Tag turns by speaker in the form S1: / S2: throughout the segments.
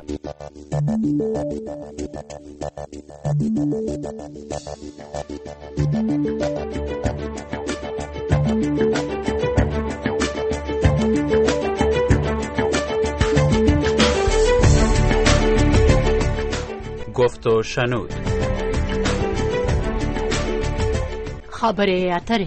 S1: گفت و شنود.
S2: خبر اتره.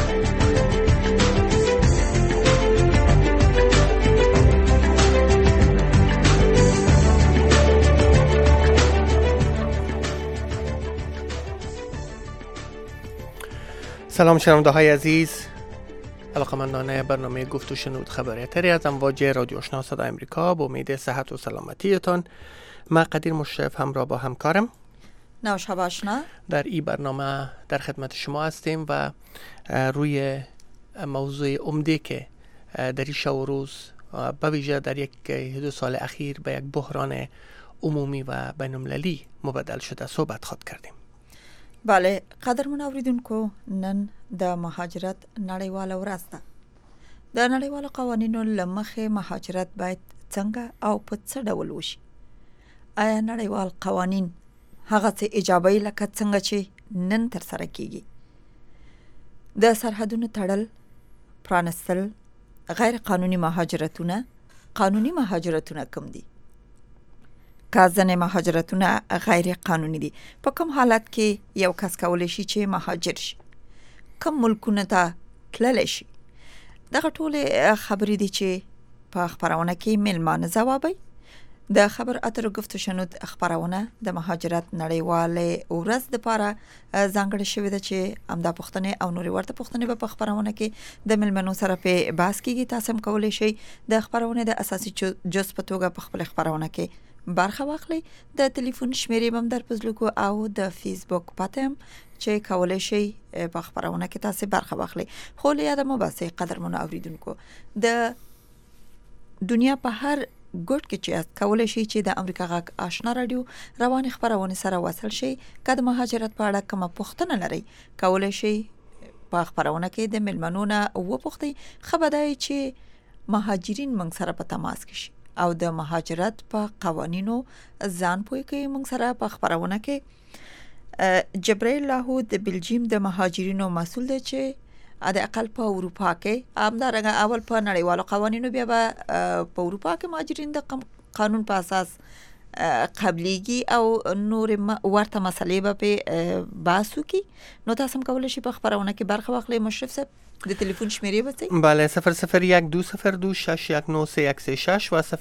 S3: سلام شنونده های عزیز، علاقمندان برنامه گفت و شنود خبر اتری از امواج رادیو آشنا صدای امریکا. با امید صحت و سلامتیتان، من قدیر مشرف همراه با همکارم
S4: نوشا آشنا
S3: در این برنامه در خدمت شما هستیم و روی موضوع عمده که در این شب و روز به ویژه در یک دو سال اخیر به یک بحران عمومی و بین‌المللی مبدل شده صحبت خود کردیم.
S4: بله قدرمن اوریدونکو، نن د مهاجرت نړیواله ورځ ده. د نړیوالو قوانینو له مخې مهاجرت باید څنګه او په څه ډول وشي؟ آیا نړیوال قوانین هغه څه ایجابوي لکه څنګه چې نن ترسره کیږي؟ د سرحدونو تړل، پرانستل، غیر قانوني مهاجرتونه، قانوني مهاجرتونه کم دي؟ که ځینې مهاجرتونه غیر قانوني دي، په کوم حالت کې یو کس کولی شي چې مهاجر شي؟ کوم ملکونو ته تللی شي؟ دغه ټولې خبرې دي چې په خپرونه کې میلمانه ځوابوي. د خبر اترو گفت و شنود خبرونه د مهاجرت نړیوالې ورځ دپاره ځانګړې شوې ده چې همدا پوښتنې او نورې ورته پوښتنې به په خبرونه کې د میلمنو سره په بحث کېږي. تاسو هم کولی شئ د خبرونې د اساسي جز په توګه په خپل خبرونه کې برخه واخلئ. د ټلیفون شمیرې هم در پزلوکو او د فیسبوک پته هم چې کولی شئ په خبرونه کې تاسو برخه واخلئ. خو له یاده مو باسئ قدرمنو اوریدونکو، د دنیا په هر ګوټ کې چې کولی شي چې د امریکا غږ آشنا رادیو روانې خبرونه سره وصل شي. که د مهاجرت په اړه کومه پوښتنه لرئ، کولی شئ په خبرونه کې د میلمنو نه وپوښتئ. ښه به دا وي چې مهاجرین موږ سره په تماس کې شي او د مهاجرت په قوانینو ځان پوه کوي. موږ سره په خبرونه کې جبرائیل لاهو د بلجیم د مهاجرینو مسؤل دی چې د اقل په اروپا کې همدارنګه اول په نړیوالو قوانینو بیا به په اروپا کې مهاجرین د قانون په اساس قبلیږي او نور ورته مسلې به په بحث وکړي. نو تاسو هم کولی شئ په خبرونه کې برخه واخلئ. مشرف صاحب د تلیفون شمیرې بسئ.
S3: بله 0012026136 و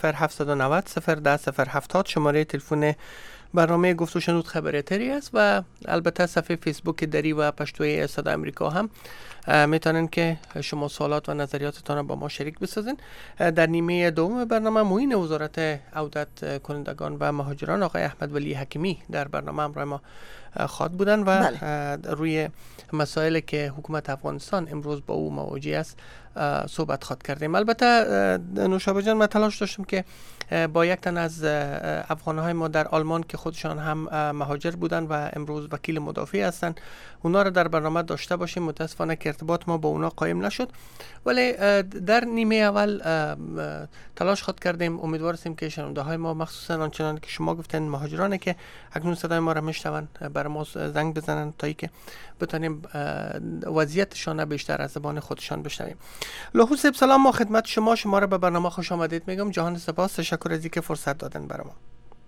S3: 0790 شماره تلفن برنامه گفت و شنود خبر اتری است و البته صفحه فیسبوک دری و پشتوی صدای امریکا هم میتونن که شما سوالات و نظریاتتان را با ما شریک بسازین. در نیمه دوم برنامه معین وزارت عودت کنندگان و مهاجران آقای احمد ولی حکیمی در برنامه همراه ما خواهد بودن و روی مسائلی که حکومت افغانستان امروز با او مواجه است صحبت خواهد کردیم. البته نوشابه جان، من تلاش داشتم که با یک تن از افغانهای ما در آلمان که خودشان هم مهاجر بودن و امروز وکیل مدافع هستند، اونا رو در برنامه داشته باشیم. متاسفانه که ارتباط ما با اونا قایم نشد، ولی در نیمه اول تلاش خود کردیم. امیدوار هستیم که شنونده های ما مخصوصا آنچنان که شما گفتن مهاجرانی که اکنون صدای ما را میشنون بر ما زنگ بزنن تا اینکه بتونیم وضعیتشان بیشتر از زبان خودشان بشنویم. لاهو صاحب سلام، ما خدمت شما را به برنامه خوش آمدید میگم. جهان سپاس، تشکر از اینکه فرصت دادن برای ما.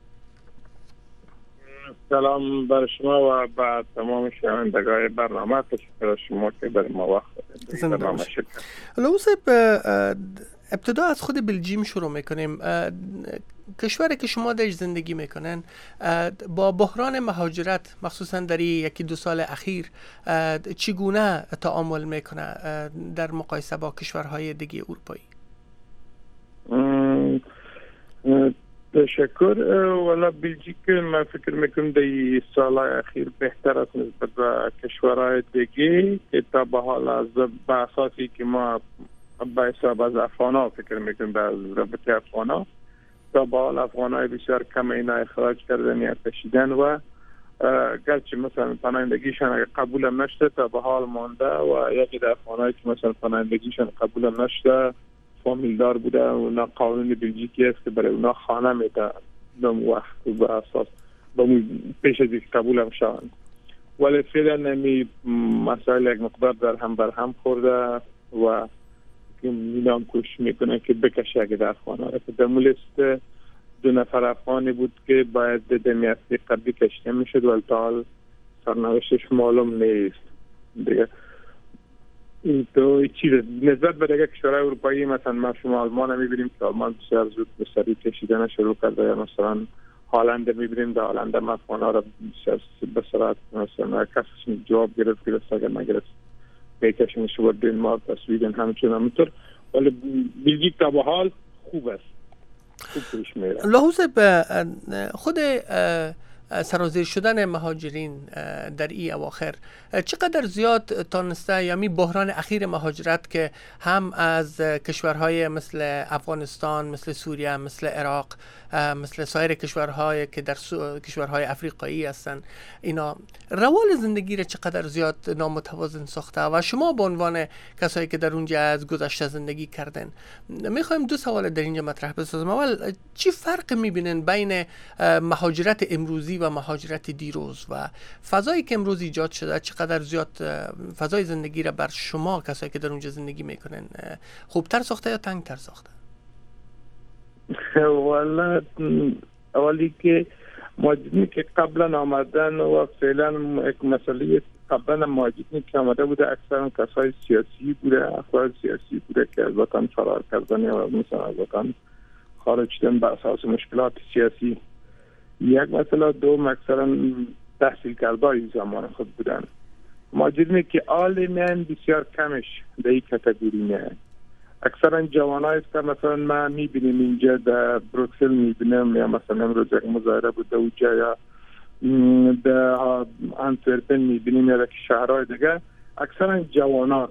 S5: سلام بر شما و با تمام شنوندگان برنامه. تشکر از شما که بر ما وقت دادید.
S3: لاهو صاحب، ابتدا از خود بلژیم شروع میکنیم. کشوری که شما درش زندگی میکنن با بحران مهاجرت مخصوصا در یکی دو سال اخیر چگونه تعامل میکنه در مقایسه با کشورهای دیگه اروپایی؟
S5: تشکر. والا بلژیک من فکر میکنم در سال اخیر بهتر است نسبت به کشورهای دیگه که تا به حال از به اساسی که ما با حساب از افغان‌ها فکر میکنم از رابطه افغان‌ها تا به حال افغان‌های بسیار کم اینا اخراج کردن یا کشیدن و گرچه مثلا پناهندگیشان قبول نشده تا به حال مانده و یکی در افغان‌هایی که مثلا پناهندگیشان قبول نشده فامیلدار بوده و اونا قانون بلژیکی است که برای اونا خانه میده دم وقت و اساس به پیش از این قبول هم شوند. ولی فعلا نمی مسائل یک مقدار در هم بر هم خورده و میلان کوشش میکنه که بکشه اگه در خانه را که در لیست 2 نفر افغانی بود که باید دمیاستی قبلی کشته میشد ولی تا حال سرنوشتش معلوم نیست دیگه. تو چیز نسبت به دیگه کشورهای اروپایی مثلا ما شما آلمان میبینیم که آلمان بسیار زود به سری کشیدن شروع کرده، یا مثلا هالند میبینیم در هالند هم افغان‌ها را بسیار به سرعت مثلا کسیشون جواب گرفت اگر نگرفت پیکشون شو دنمارک و سویدن همچنان همینطور. ولی بلژیک تا به حال خوب است، خوب پیش میره.
S3: لحوظ به خود سرازیر شدن مهاجرین در این اواخر چقدر زیاد تانسته، یعنی بحران اخیر مهاجرت که هم از کشورهای مثل افغانستان، مثل سوریه، مثل عراق، مثل سایر کشورهای که در کشورهای افریقایی هستند، اینا روال زندگی را چقدر زیاد نامتوازن ساخته و شما به عنوان کسایی که در اونجا از گذشته زندگی کردن میخوایم 2 سوال در اینجا مطرح بسازم. اول چی فرق میبینن بین مهاجرت امروزی و مهاجرت دیروز و فضایی که امروز ایجاد شده چقدر زیاد فضای زندگی را بر شما کسایی که در اونجا زندگی میکنن خوبتر ساخته یا تنگتر ساخته؟
S5: والا اولی که مهاجرینی که قبلا آمدن و فعلا یک مسئله قبلا مهاجرینی که آمده بوده اکثرا کسای سیاسی بوده، افراد سیاسی بوده که از وطن فرار کردن یا مثلا از وطن خارج شدن به اساس مشکلات سیاسی. یک مسئله. دوم اکثرا تحصیل کرده‌ای زمان خود بودن. مهاجرینی که عالماً بسیار کمش در این کاتگوری میاد. اکثرا جوانایی است که مثلا ما میبینیم اینجا در بروکسل میبینم، یا مثلا امروز یک مظاهره بود اونجا، یا در آنتورپن میبینیم یا در شهرهای دیگه، اکثرا جوانایی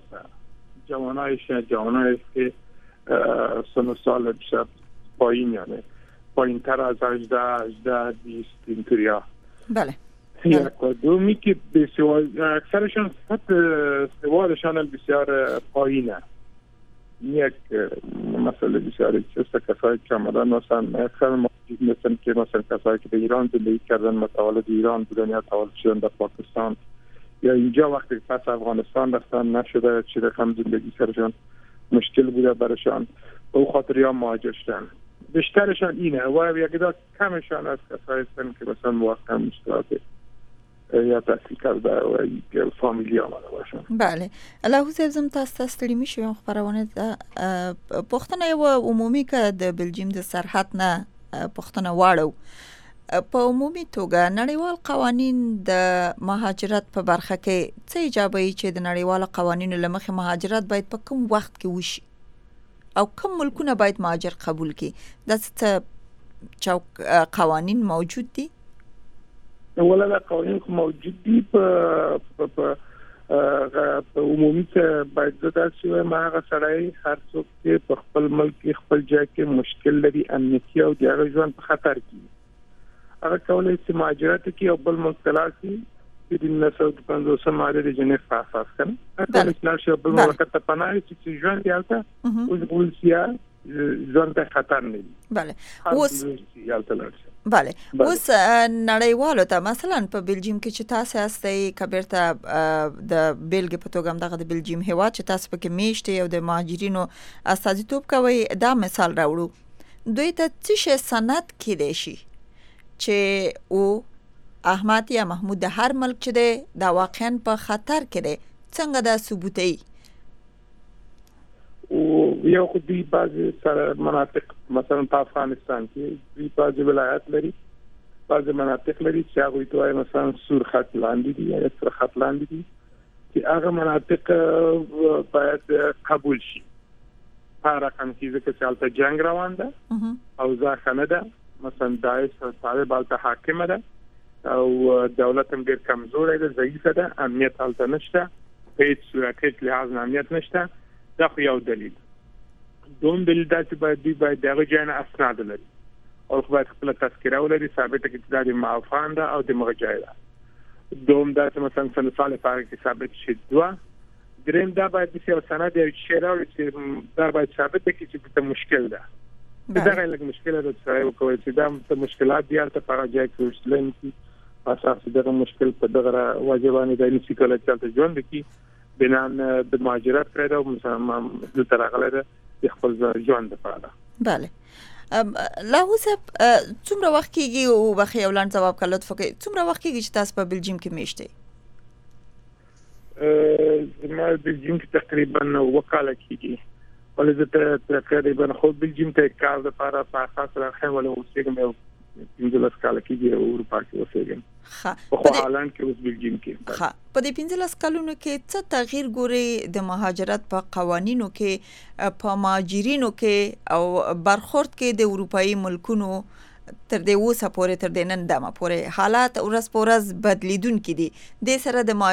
S5: است که سن و سال بیشتر پایین، یعنی پایین تر از 18 20 اینطوریا.
S4: بله.
S5: یک و دومی که اکثرشان سوادشان بسیار پایینه. یک مسئله بسیاری چیست کسایی که آمدن مثلا اکثر مثلا که مثلا کسایی که به ایران زندگی کردن متولد ایران بودن یا تولد شدن در پاکستان یا اینجا وقتی پس افغانستان رفتن نشده چه رقم زندگی سرشان مشکل بوده برشان او خاطر یا مهاجر شدن. بیشترشان اینه و یکیدا کمشان از کسایی هستن که مثلا موقع مشکلات یا تحصیل کرده و فامیلی آمده باشن.
S4: بله. لحوظ ابزم تاسو ستړي میشو یو خبرونه ده پښتنه یو عمومي که د بلجیم د سرحد نه پښتنه واړو په عمومي توګه نړیوال قوانین د مهاجرت په برخه کې څه ایجابوي چې د نړیوال قوانینو لمخې مهاجرت باید په کوم وخت کې وشي او کوم ملکونه باید مهاجر قبول کړي؟ د څه قوانین موجود دي؟
S5: ولا قوانین موجود دي په عمومي ته باید زده شي ما هغه سړی هر څوک چې په خپل ملک خپل ځای کې مشکل لري امنیتي او د هغه ژوند په خطر کې هغه کولای شي مهاجرت کوي او بل ملک ته لاړ شي چې د 1950 ماده د جنیف په اساس کنه هغه لاړ شي بل ملک ته پناه شي چې ژوند یې البته اوس ولسیا ژوند ته خطر نه دي.
S4: بله. اوس بله. اوس نړیوالو ته مثلا په بلجیم کې چې تاسو هستئ کبیرته د بیلګې په توګه دغه د بلجیم هیواد چې تاسو پکې میشته او د مهاجرینو استازیتوب کوي دا مثال راوړو دوی ته څه شی سند کېدای شي چې او احمد یا محمود د هر ملک چې دی دا واقعا په خطر کې دی څنګه دا ثبوتي
S5: یو خو دی بعضی سره مناطق مثلا په افغانستان کې دی بعضی ولایت لري بعضی مناطق لري چې هغه توای مثلا سور خط لاندې دي یا سور خط لاندې دي چې هغه مناطق باید قبول شي. هر رقم کې چې حالت جنگ روان ده او ځاخنه ده مثلا داعش طالب حالت حاکم ده او دولت هم ډیر کمزوره ده ضعیفه ده امنیت حالت نشته په هیڅ صورت کې لحاظ امنیت نشته. دا خو یو دلیل. دوم دلیل دا چې باید دغه جانه اسناد لري او خو باید خپل تذکره ولري ثابته کې چې د معافان ده او د مغجای ده. دوم دا چې مثلا سنسال لپاره کې ثابت شي. دریم دا باید چې سند یو شی راوړي چې دا باید ثابته کې چې د مشکل ده دغه لږ مشکل ده چې کوي چې دا مشکلات دي البته په راځي کې وشلن کی اساس دغه مشکل په دغه واجبانه د انسي کله چې ژوند کی بنان د مهاجرت کړو او مثلا د ترغله د خپل ژوند لپاره.
S4: بله. لاهو صاحب څومره وخت کېږي او بخي اولان جواب کړه لطفا کې څومره وخت کېږي چې تاسو په بلجیم کې میشته؟
S5: ما بلجیم کې تقریبا وکاله کېږي. ولې زه تقریبا خو بلجیم ته کار لپاره په اساس راځم ولې اوسېږم پنځه کال کېږي اروپا کې اوسېږم. په هالند کې اوس بلجیم کې.
S4: ها په دې 15 کلونو کې څه تغییر ګوري د مهاجرت په قوانینو کې په مهاجرینو کې او برخورد کې د اروپאי ملکونو تر دې اوسه پورې تر دې نن دمه پورې حالات ورځ په ورځ بدلیدونکي دي. د سره د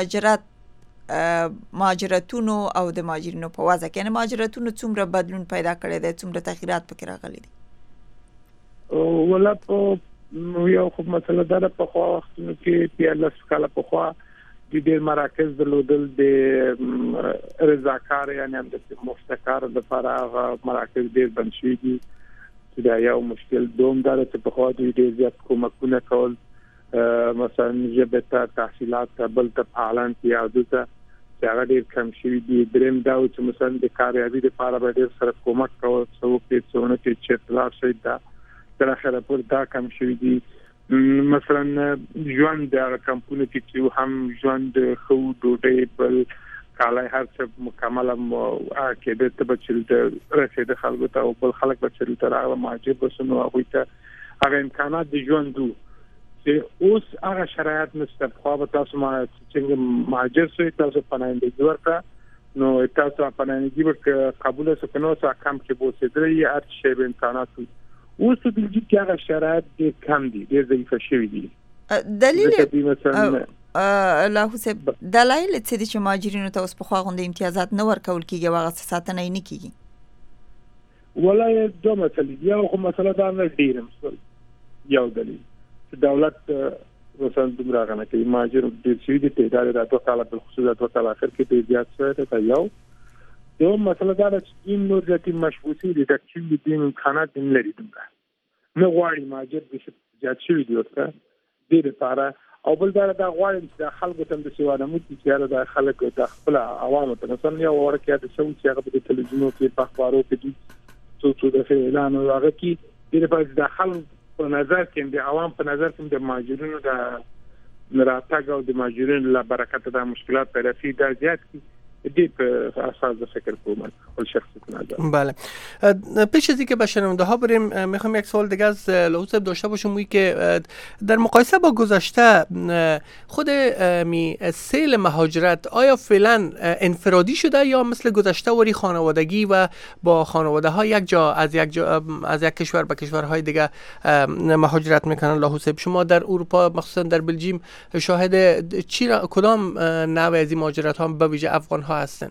S4: مهاجرتونو او د مهاجرینو په وضع کې مهاجرتونو څومره بدلون پیدا کړی دی څومره تغیرات پکې راغلي دي؟
S5: ولا په یو خو مثلا دا په خو وختونو کې پیالس کاله په خو د ډېر مراکز درلودل د رضاکار یعنی د مفتکر د فراغ مراکز ډېر بنشي دي چې دا یو مشکل دوم دا چې په خو د ډېر زیات کومکونه کول مثلا جبهه تحصیلات بل ته فعالان کې او دته چې هغه ډېر کم شي دي. دریم دا چې مثلا د کاریابي لپاره به ډېر سره کومک کول څو کې څونه کې چې اطلاع شي دا تر اخره پر دا کم شوی دي. مثلا ژوند د کمپونیټي چې هم ژوند خو ډوډۍ بل کالای هر څه مکمل کې د تبچل د رسید خلکو ته او بل خلک بچل تر هغه ماجب وسنو هغه ته هغه امکانات د ژوند چې اوس هغه شرایط نشته. خو به تاسو ما چې ماجر سوی تاسو پناهندګي ورکړه نو تاسو پناهندګي ورک قبول وکړو نو څه کم کې بوسه درې هر شی به امکانات اوس د بلجیک کې هغه شرایط ډېر کم دي ډېر ضعیف شوي دي.
S4: دلیل لاهو صاحب دلایل څه دي چې مهاجرینو ته اوس په خوا غونډه امتیازات نه ورکول کېږي او هغه ساتنه یې نه کېږي؟
S5: ولا دوه مسلې دي. یو خو مسله دا نه ډېر یو دلیل چې دولت مثلا دومره غنه کوي مهاجر ډېر شوي دي تعداد د 2 کاله په خصوص د 2 کاله اخر کې ډېر زیات شوی دی. یو دوه مسله دا چې دین نور ځکه مشبوسي دي د چې دین امکانات دین لري دومره نه غواړي مهاجر د زیات شوي دي ورته ډېر لپاره او بل دا غواړي چې خلکو ته د سیوانه مو چې دا خلک د خپل عوامو ته مثلا یو ورکه د څو چې هغه په تلویزیونو کې په اخبارو کې دي څو د اعلان او هغه کې ډېر لپاره د خلک په نظر کې د عوام په نظر کې د مهاجرینو د راتګ او د مهاجرینو له برکت د مشکلات پیدا شي دا زیات کی دیپ اساس فکر کوم خپل شخصی نظر.
S3: بله پیش از اینکه به شنونده ها بریم میخوام یک سوال دیگه از لاهو صاحب داشته باشم وی که در مقایسه با گذشته خود سیل مهاجرت آیا فعلا انفرادی شده یا مثل گذشته وری خانوادگی و با خانواده ها یک جا از یک کشور به کشورهای دیگه مهاجرت میکنن؟ لاهو صاحب شما در اروپا مخصوصا در بلژیم شاهد کدام نوع از این مهاجرت ها به ویژه افغان ها هستن؟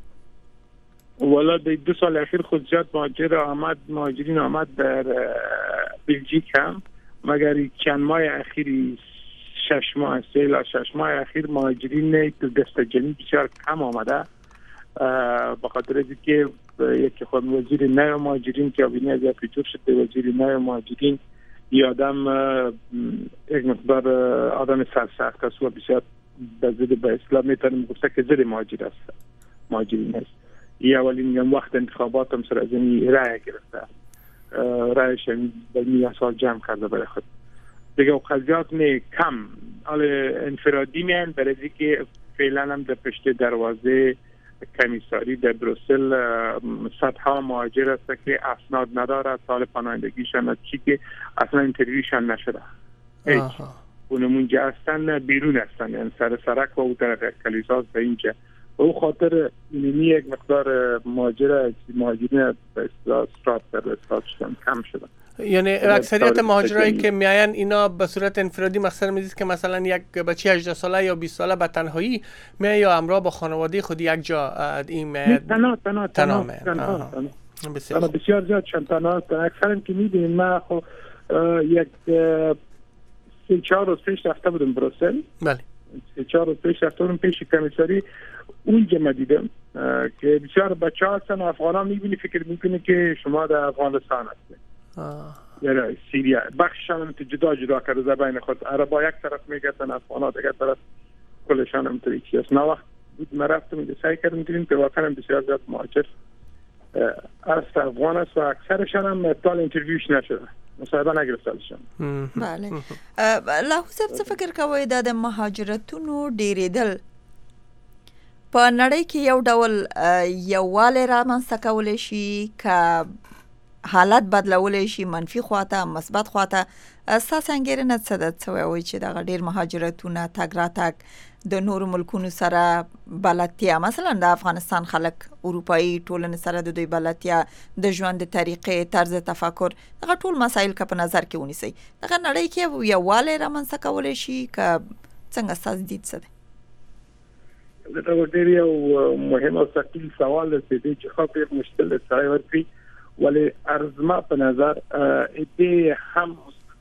S5: والا در 2 سال اخیر خود زیاد مهاجرین آمد در بلژیک هم مگر چند ماه اخیری 6 ماه سیل 6 ماه اخیر مهاجرین دستجمعی بسیار کم آمده به خاطر اینکه یکی خود وزیر نو مهاجرین که آبینه از پیچور شده وزیر نو مهاجرین یه آدم یک مقدار آدم سرسخت است و بسیار به اسلام میتونیم گفته که زیر مهاجرین است. یه اولین وقت انتخابات هم سر از این رای گرفته رایش به 1 سال جمع کرده برای خود دیگه قضیات می کم انفرادی میان برای که فعلا هم در پشت دروازه کمیساری در بروسل صدها مهاجر است که اسناد نداره سال پناهندگیشان چی که اصلا انترویوشان نشده اونمونجا هستن بیرون هستن یعنی سر سرک و در کلیساز به اینجا او خاطر اینمی یک مقدار مهاجرین به استرات شدن کم شدن.
S3: یعنی اکثریت مهاجرایی که میاین اینا به صورت انفرادی مقصد می‌دید که مثلا یک بچه 18 ساله یا 20 ساله به تنهایی میاد یا همراه با خانواده خود یک جا این تنها
S5: بسیار زیاد تنها اکثرا که می‌بینیم ما خو یک 3-4 روز پیش رفته بودم بروسل.
S3: بله
S5: 3-4 روز پیش رفته بودم پیش کمیساری اونجا ما دیدم که بسیار بچه‌ها هستن افغان‌ها می‌بینی فکر می‌کنی که شما در افغانستان هستید یا سیریه بخششان هم جدا جدا کرده بین خود. عربا یک طرف میگفتن، افغانا دیگه طرف، کلشان هم طریقی است. نه وقت بود ما رفتم سعی کردیم دیدیم که واقعا بسیار زیاد مهاجر از افغان است و اکثرشان هم اطلاع انترویوش نشده، مصاحبه نگرفتلشان.
S4: بله. لاهو صاحب څه فکر کوئ د مهاجرتونو ډیریدل په نړۍ کې یو ډول یووالی رامنځته کولی شي که حالت بدلولی شي منفي خواته مثبت خواته؟ ستاسو انګېرنه څه ده؟ څه وایي چې دغه ډېر مهاجرتونه تګ راتګ د نورو ملکونو سره بلدتیا، مثلا د افغانستان خلک اروپایي ټولنې سره د دوی بلدتیا، د ژوند د طریقې، طرز تفکر، دغه ټول مسایل که په نظر کې ونیسئ، دغه نړۍ کې یووالی رامنځته کولی شي که څنګه؟ ستاسو دید څه دی؟
S5: دا ډېر یو مهم او ثقیل سوال دی چې خو ډېر مشکل دی سړی ورکړي، ولی ارزما په نظر دې هم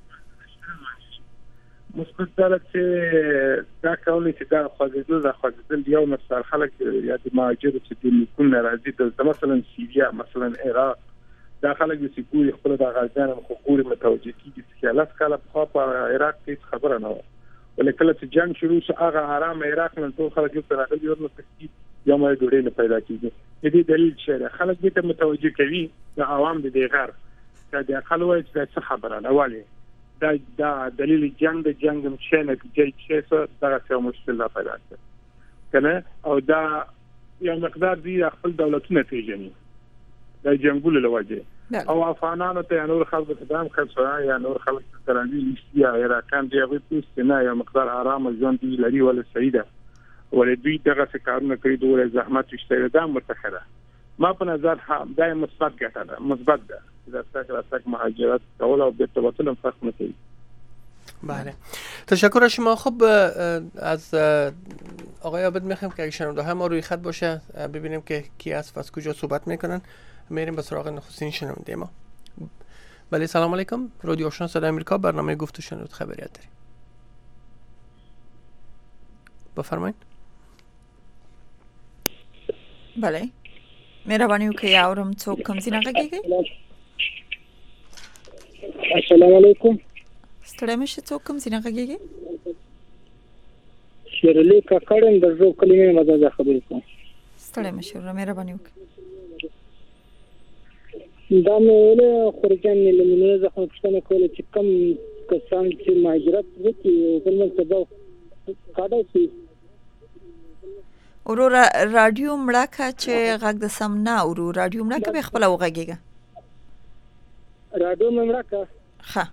S5: مثبت داره چې دا کولی چې دا خوځېدل یو مثال خلک یا د مهاجر چې د ملکونو راځي د مثلا سیریه، مثلا عراق، دا خلک چې ګوري خپل د غازیانو خو ګوري متوجه کیږي چې لاس کاله په عراق کې خبره نه و، ولې کله چې جنگ شروع شو هغه آرام عراق نن ټول خلک یو سره راغلي ورنه تکلیف یا مې ډوډۍ نه پیدا کیږي. دې دلیل چې خلک دې ته متوجه کوي د عوام د غیر دا د خلک وایي چې څه خبره نه والی دا دلیل جنگ د جنگ مشنه کې چې څه دا څه مشکل پیدا کوي کنه، او دا یو مقدار دی خپل دولتونه پیژني د جنگولو لوجه او افغانانو ته نور خلک ته دام خلصای یا نور خلک ترانوي لسیا عراقان دی هغه پوښتنه نه یو مقدار آرام ژوند دی لري ول سیده ولې دوی دغه څه کارونه کوي دوه زحمت شته دا متخره. ما په نظر هم دا مثبت ګټه ده، مثبت ده دا څنګه مهاجرت کول او بیرته وتل فرق نه کوي.
S3: بله، تشکر از شما. خب از آقای عابد میخوایم که اگه شنونده های ما روی خط باشه ببینیم که کی است و از کجا صحبت میکنن. میریم به سراغ نخستین شنونده ما. بله، سلام علیکم. رادیو آشنا صدای آمریکا، برنامه گفت و شنود خبریت داریم. بفرمایید.
S4: بله، مهرباني وکړئ اورم څوک کوم ځای نه غږیږي؟
S1: السلام علیکم.
S4: ستړی مشه، څوک کوم ځای نه غږیږي؟
S1: شیرلی کاکړم د زو کلمې مزه خبرې کوم.
S4: ستړی مشه، مهرباني وکړئ.
S1: دا مې له خورجان لمنه زه خو پښتنه کوله چې کم کسان چې مهاجرت وکړي په موږ سبا کاډه شي.
S4: ورور رادیو مړه کا چې غږ د سم نه ورور رادیو مړه کا به خپل وغږیږي.
S1: رادیو مړه کا
S4: ها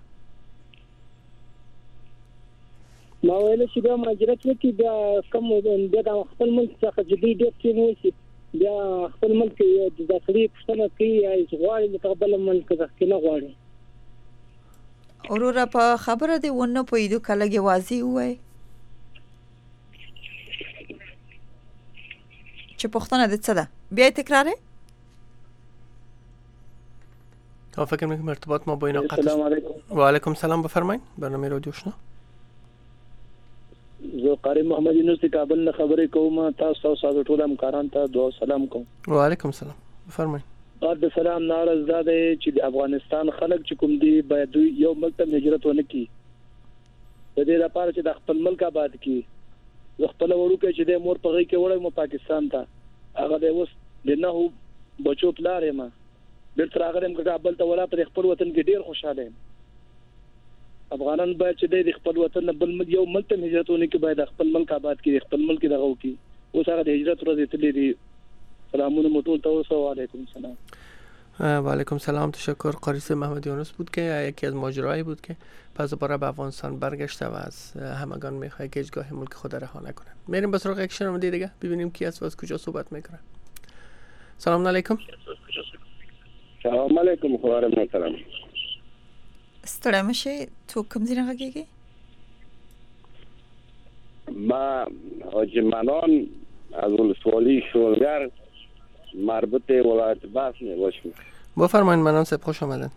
S1: ما ویل چې دا مهاجرت وکړي بیا کوم د خپل ملک څخه جدي ډېر کې نو شي بیا خپل ملک د داخلي پښتنه کوي یا غواړي متقبل ملک ځکه نه غواړي.
S4: ورور په خبره دی ونه پویدو کلهږي واضح وای چې پښتنه د څه ده بیا تکراره.
S3: فکر میکنم ارتباط ما با اینا قطع.
S1: السلام علیکم.
S3: و علیکم سلام، بفرمایید. برنامه رادیو آشنا.
S1: زه قاری محمد یونس کابل نه خبرې کوم. تاسو ټول همکاران ته دعا سلام کوم.
S3: و علیکم سلام، بفرمایید.
S1: د سلام نارز زاده چې د افغانستان خلک چې کوم دی باید یو ملک ته هجرت ونه کړي د دې لپاره چې د خپل ملک آباد کړي. زه خپل وړو کې چې د مور په غي کې وړم پاکستان ته هغه د اوس د نه بچو پلار ما بیرته راغلم کابل ته ولا پر خپل وطن کې ډیر خوشاله یم. افغانان باید چې د خپل وطن بل یو ملک ته هجرت ونه کړي، باید خپل ملک آباد کړي، خپل ملک دغه وکړي. اوس هغه د هجرت ورځ تللی دی. سلامونه مطول توسو و علیکم سلام.
S3: و علیکم سلام، تشکر. قاریس محمد یونس بود که یکی از ماجرایی بود که پس دوباره به افغانستان برگشته و از همگان میخواد که هیچگاه ملک خود رها نکنن. میریم به سراغ یک شنونده دیگه ببینیم کی است و از کجا صحبت میکنه. سلام علیکم.
S6: سلام علیکم. خوارم محترم.
S4: ستړی مشه، څوک کوم ځای نه غږیږي؟
S6: ما حاجی منان از ولسوالی شورگر مربوط ولایت بلخ باشم.
S3: بفرمایید. منان صاحب خوش آمدن.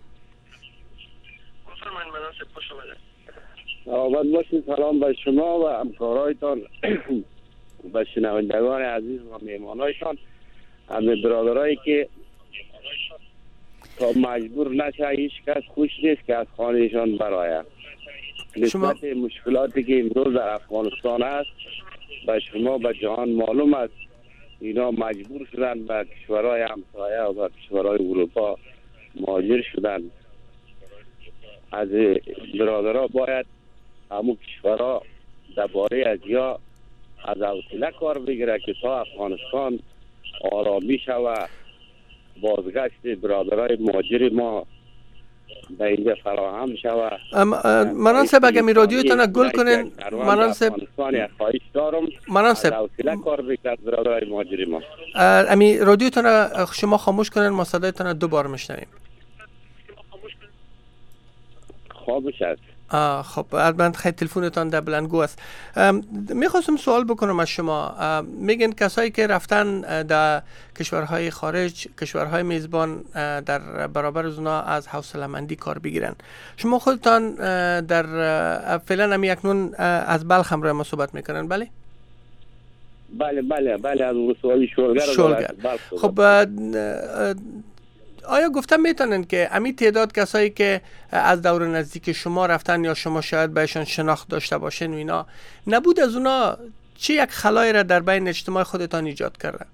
S6: آباد باشید. سلام به شما و همکارایتان و شنوندگان عزیز و مهمانایشان، همه برادرایی که تا مجبور نشه هیچ کس خوش نیست که از خانهشان برآید. نسبت مشکلاتی که امروز در افغانستان است به شما به جهان معلوم است. اینا مجبور شدن به کشورهای همسایه و به کشورهای اروپا مهاجر شدن. از برادرها باید همون کشورها درباره از یا از حوصله کار بگیره که تا افغانستان آرامی شود، بازگشت برادرای مهاجر ما به اینجا فراهم شود.
S3: منان صاحب اگر می رادیوتان گل کنین، منان صاحب
S6: خواهش دارم
S3: منان صاحب
S6: حوصله کار بگیرد برادرای مهاجر ما.
S3: امی رادیوتان شما خاموش کنین، ما صدایتان دوبار میشنویم.
S6: خاموش است.
S3: خب البته خیلی تلفنتان در بلندگو است. میخواستم سوال بکنم از شما. میگن کسایی که رفتن در کشورهای خارج، کشورهای میزبان، در برابر از اونا از حوصله‌مندی کار بگیرن. شما خودتان در فعلا همی اکنون از بلخ هم ما صحبت میکنن، بله؟
S6: بله از رسوایی شلگر.
S3: خب آیا گفتم میتونن که امی تعداد کسایی که از دور نزدیک شما رفتن یا شما شاید بهشان شناخت داشته باشین و اینا نبود، از اونا چه یک خلایی را در بین اجتماع خودتان ایجاد کرده؟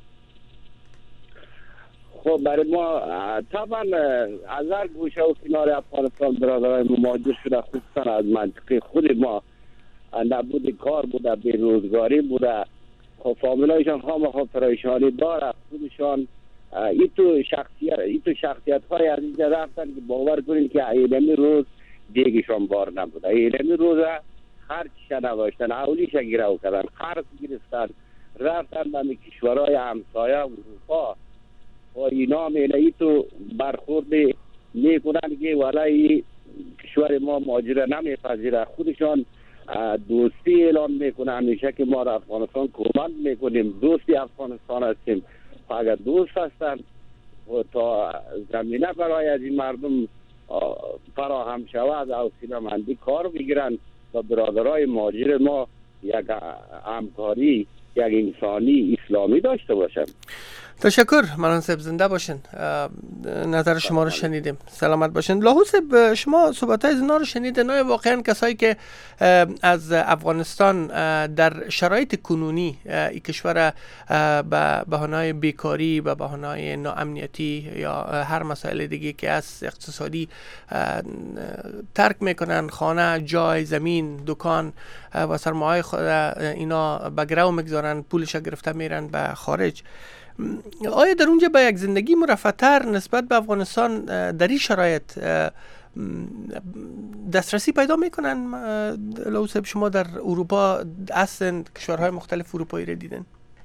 S6: خب برای ما طبعا از هر گوشه و کنار افغانستان برادرای مهاجر شده، خصوصا از منطقه خود ما نبود کار بوده، بیروزگاری بوده، خب فامیلایشان خام پریشانی داره. خودشان این تو شخصیت های از اینجا رفتن که باور کنید که ایلمی روز دیگشان بار نبوده. ایلمی روز هر چیشه نداشتن، اولیش گیرو کردن، قرض گرفتن، رفتن به کشورهای همسایه اروپا و اینا میلی تو برخورد میکنن که ولای کشور ما مهاجر نمیپذیره. خودشان دوستی اعلان میکنن همیشه که ما را افغانستان کمک میکنیم، دوستی افغانستان هستیم. اگر دوست هستن و تا زمینه برای از این مردم فراهم شود حوصله‌مندی کار بگیرن و برادرای مهاجر ما یک همکاری، یک انسانی اسلامی داشته باشن.
S3: تشکر منان صاحب، زنده باشین. نظر شما رو شنیدیم، سلامت باشین. لاهو صاحب شما صحبت های اینا رو شنیدین؟ نه واقعا کسایی که از افغانستان در شرایط کنونی این کشور به بهانه بیکاری، به بهانه ناامنیتی یا هر مسائل دیگه که از اقتصادی ترک میکنن، خانه، جای، زمین، دکان و سرمایه خود اینا به گرو میگذارن، پولش گرفته میرن به خارج. آیا در اونجا به یک زندگی مرفه‌تر نسبت به افغانستان در این شرایط دسترسی پیدا میکنن؟ لو صاحب شما در اروپا هستن، کشورهای مختلف اروپایی را دیدن.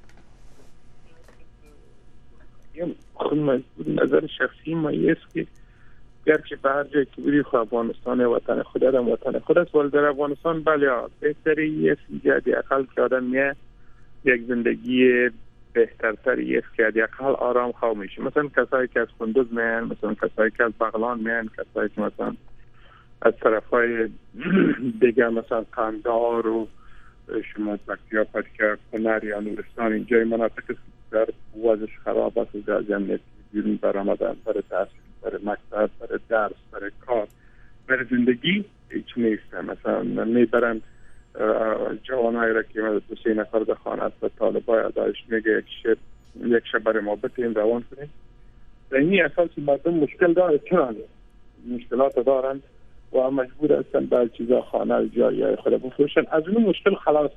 S5: خود نظر شخصی ما است که گرچه به هر جای که بودی افغانستان وطن خود آدم وطن خود است، ولی در افغانستان بله بهتری است اینجا اقل که آدم میه یک زندگی بهترتری است که اقل آرام خواه میشه. مثلا کسایی که از کندوز میان، مثلا کسایی که از بغلان میان، کسایی که مثلا از طرفای دیگه مثلا قندهار و شما بکتیا پدکر کنر یا نورستان اینجای مناطق در وضعش خراب است و در جمعیت بیرون برآمدن برای تحصیل، برای مکتب، برای درس، برای کار، برای زندگی هیچ نیست. مثلا میبرن جوانایی را که دو سه نفر در خانه است و طالبای ازش میگه یک شب برای ما بتیم روان کنیم. در این اساسی مردم مشکل داره، چرا مشکلات دارند و مجبور هستن بعضی چیزا خانه جایی خود بفروشن، از اون مشکل خلاص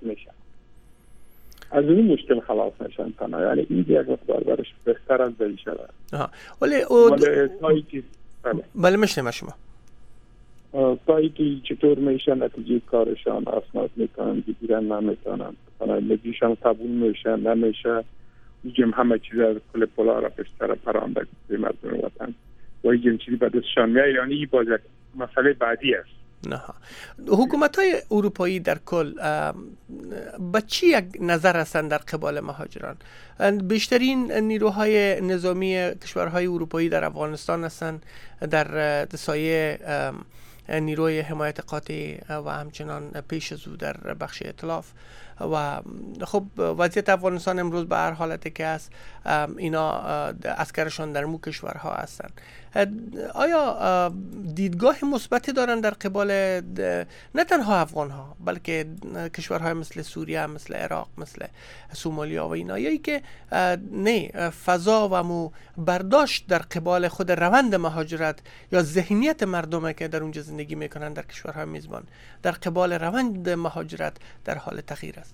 S5: میشن. تنها یعنی این یک مقدار برش بهتر از بری شده.
S3: بله میشنم شما.
S5: سایتی چطور میشن نتیجه کارشان اسناد میکنن بگیرن نمیتونن، نتیجهشان قبول میشن نمیشه، میگم همه چیز از کل پولا را پشتر پرانده به مردم وطن و این چیزی به دستشان میاد. یعنی این باز یک مسئله بعدی است.
S3: نه حکومت‌های اروپایی در کل با چی یک نظر هستند در قبال مهاجران؟ بیشترین نیروهای نظامی کشورهای اروپایی در افغانستان هستند، در سایه نیروی حمایت قاطع و همچنان پیش از او در بخش ائتلاف. و خب وضعیت افغانستان امروز به هر حالتی که است اینا عسکرشان در مو کشورها هستند. آیا دیدگاه مثبتی دارن در قبال نه تنها افغان ها بلکه کشورهای مثل سوریه، مثل عراق، مثل سومالیا و اینا، یا که نه فضا و مو برداشت در قبال خود روند مهاجرت یا ذهنیت مردم که در اونجا زندگی میکنن در کشورهای میزبان در قبال روند مهاجرت در حال تغییر است؟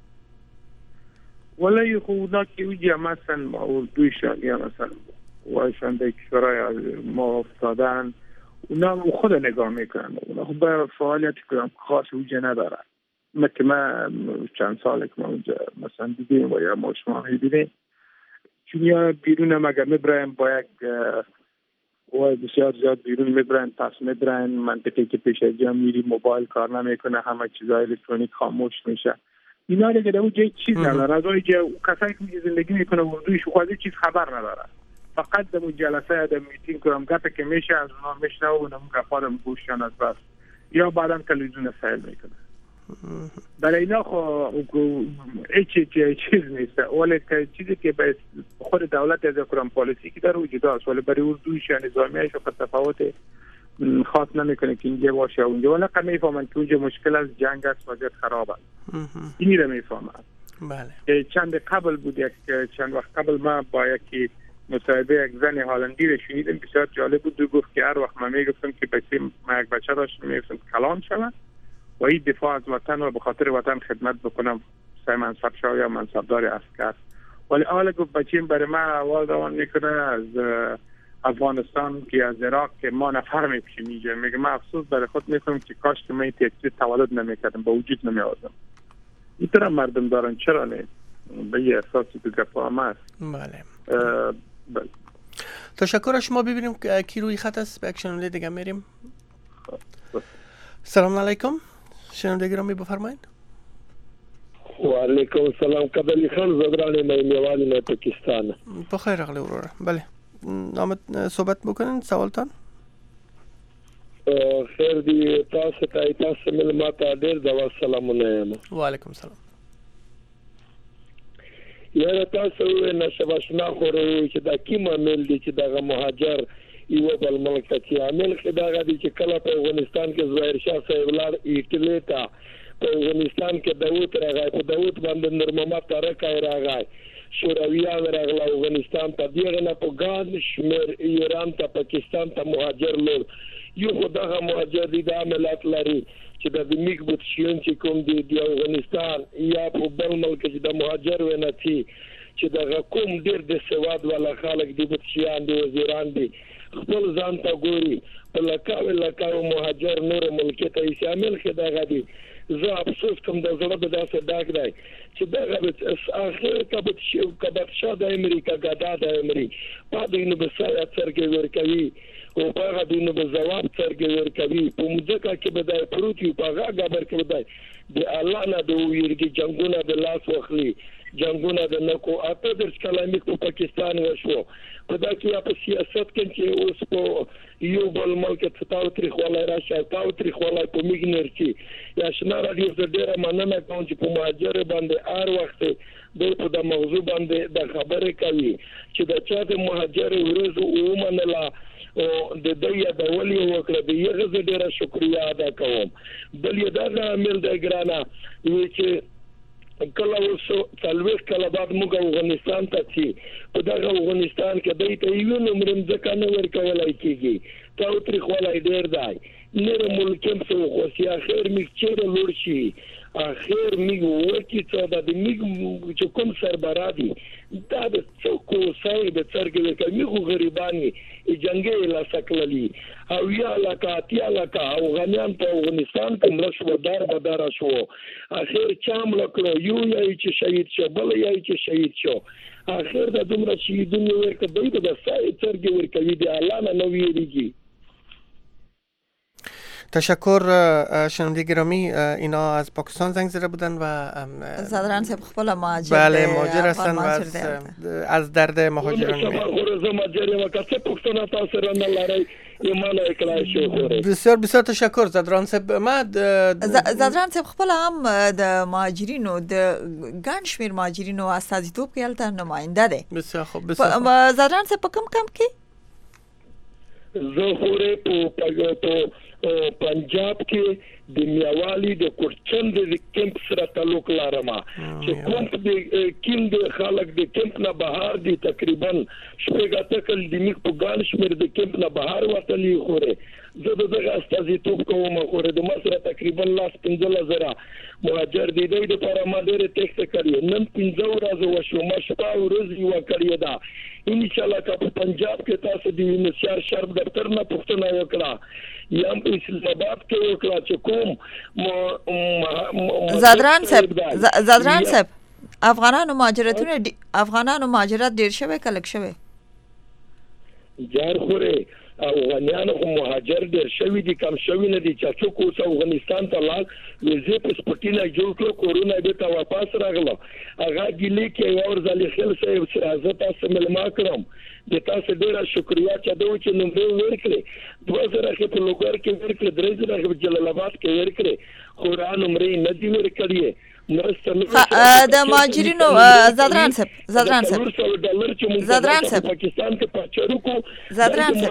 S5: ولی خودا که اوجه مثلا اردویشان یا مثلا وایشان در کشورهای ما افتادن اونا خود نگاه میکنن، اونا خب فعالیت کنم خاص اوجه ندارن. مثل ما چند ساله که ما اونجا مثلا دیدیم و یا ما شما میبینیم چون بیرون هم اگر میبرایم با یک و بسیار زیاد بیرون میبرن، پس میبرن منطقه که پیش از جا میری موبایل کار نمیکنه، همه چیزای الکترونیک خاموش میشه. اینا دیگه در اونجا چیز نداره، از اونجا کسایی که زندگی میکنه اردویش خود چیز خبر نداره، فقط در جلسه در میتینگ کنم گپی که میشه از اونا میشنوه و اون گپا رو گوششان از بس یا بعدا تلویزیون سیل میکنه. برای اینا چیز نیست، ولی چیزی که به خود دولت از اکرام پالیسی که در وجود است، ولی برای اردویش یا نظامیش خود تفاوت خاص نمیکنه که اینجا باشه اونجا، ولی قد میفهمن که اونجا مشکل از جنگ است، وضعیت خراب است. اینی رو میفهمن. بله. چند قبل بود، چند وقت قبل ما با یکی مصاحبه یک زن هالندی رو شنیدم، بسیار جالب بود. گفت که هر وقت من میگفتم که ما یک بچه داشتم میگفتم کلان شود و این دفاع از وطن و به خاطر وطن خدمت بکنم، سه منصب شو یا منصبدار عسکر، ولی حالا گفت بچیم برای ما اول روان میکنه از افغانستان که از عراق که ما نفهمیم چی میگه. میگه من افسوس برای خود میکنم که کاش که من تکلیف تولد نمیکردم، با وجود نمیآوردم. اینطور مردم دارن، چرا نه؟ به یه اساسی که گفته هم هست.
S3: بله. تشکر از شما. ببینیم کی روی خط است، به یک شنونده دیگه میریم. سلام علیکم، شنونده گرامی بفرمایید.
S7: و علیکم السلام. قبلی خان زدرانی میوانی نه پاکستان.
S3: بخیر راغلی ورور. بله، نامت صحبت بکنین، سوالتان.
S7: خیر دی، تاسو معلومات ډیر د سلامونه.
S3: و علیکم السلام.
S7: یا تاسو نه شباشنا خورو چې د کیم عمل دي چې د مهاجر یو بل ملک ته عمل کې دا غدي چې کله په افغانستان کې ظاهر شاه صاحب لار ایټلی ته په افغانستان کې داوود راغی، په داوود باندې نور محمد طارق راغی، شورویان راغله افغانستان ته، دیغه نه په ګان شمیر ایران ته، پاکستان ته مهاجر لور یو خدغه مهاجر دي د عملات لري چې د میګ بوت شین چې کوم دي د افغانستان یا په بل ملک کې د مهاجر ونتی چې د کوم ډیر د سواد ولا خلک دي بوت شیان دي وزیران دي خپل ځان ته ګوري په لکاو مهاجر نور ملک ته شامل کړه غدي. زه افسوس کوم د زړه د داسې داګ دی چې دغه اخر کبت شاده امریکا ګدا د امریکا په دې نو بسای څرګه ورکوي او په هغه دینو به جواب څرګه ورکوي په موږکه کې به د پروتي په هغه غبر کې به د الله نه د ویرګي جنگونه د لاس وخلي، جنگونه د نکو اته د کلامي په پاکستان وشو په دا کې په سیاست کې چې اوس په یو بل ملک ته تاوتریخ ولا راشه تاوتریخ ولا په میګنرتي یا شنه راډیو د ډیره مننه کوم چې په مهاجر باندې هر وخت د موضوع باندې د خبرې کوي چې د چا د مهاجر ورزو ومنله او د دې د ولي وکړه د یغه ډیره شکریا ادا کوم. بل یې دا عمل د ګرانه چې کله وسو څلويخ کله بعد موږ افغانستان ته چې په دغه افغانستان کې د ته یو نمبر ځکه نه ورکولای کیږي تاو تاریخ ولای ډیر دی نور ملکم څو خو سي اخر میکچره لور شي اخر میګ ورکی څه د میګ چې کوم سربرا دي دا د څوک سای د څرګه کوي غریبانی جنگي لا سکللی او یا لکاتیا لکا افغانان په افغانستان کې مرشو دار بدار شو اخر چام لکلو یو یای چې شهید شو بل یای چې شهید شو اخر د دومره شهیدونو ورکه د سای څرګه ورکوي دی الله نه نو ویریږي.
S3: تشکر شنونده گرامی. اینا از پاکستان زنگ زده بودن و
S4: زادران صاحب خپل مهاجر
S3: بله مهاجر هستن و از درد مهاجران بسیار بسیار تشکر زادران صاحب.
S4: زادران صاحب خپل هم د مهاجرینو د ګڼ شمېر مهاجرینو استازیتوب کوي، هلته نماینده دی.
S3: بسیار خوب. بسیار خوب.
S4: زادران صاحب په کوم کمپ کې؟
S7: زه خورې په پنجاب کې د میاوالی د کورچن د کیمپ سره تعلق لرم چې کوم د کیند خلک د کیمپ نه بهر دي تقریبا شپږ اتکل د میک په ګان شمیر د کیمپ نه بهر وتلی خورې زه دغه استازیتوب کوم خورې د مصر تقریبا لاس 15000 مهاجر دي د لپاره ما ډېر ټیکس کړی نن 15 ورځې وشو ما شپه ورځ یو کړی دا ان شاء الله که په پنجاب کې تاسو د نشار شرب دفتر نه پوښتنه وکړه یا په اسلام آباد کې وکړه چې کوم
S4: زادران صاحب افغانانو مهاجرت ډیر شوی کلک شوی
S7: جار خوره افغانانو مهاجر ډیر شوی دي کم شوی نه دي چې څوک اوس افغانستان ته لاړ ویزه پاسپورټونه جوړ کړو کورونا دې ته واپس راغله هغه ګلی کې اور ځلې خل صاحب سره تاسو ملما کړم د تاسو ډیره شکریا چې دوی چې نومره ورکړي 2000 کې په لوګر کې ورکړي 3000 کې جلال آباد کې ورکړي قرآن عمره نه دی ورکړي
S4: د مهاجرینو زادران صاحب
S7: پاکستان کې پچرو کو
S4: زادران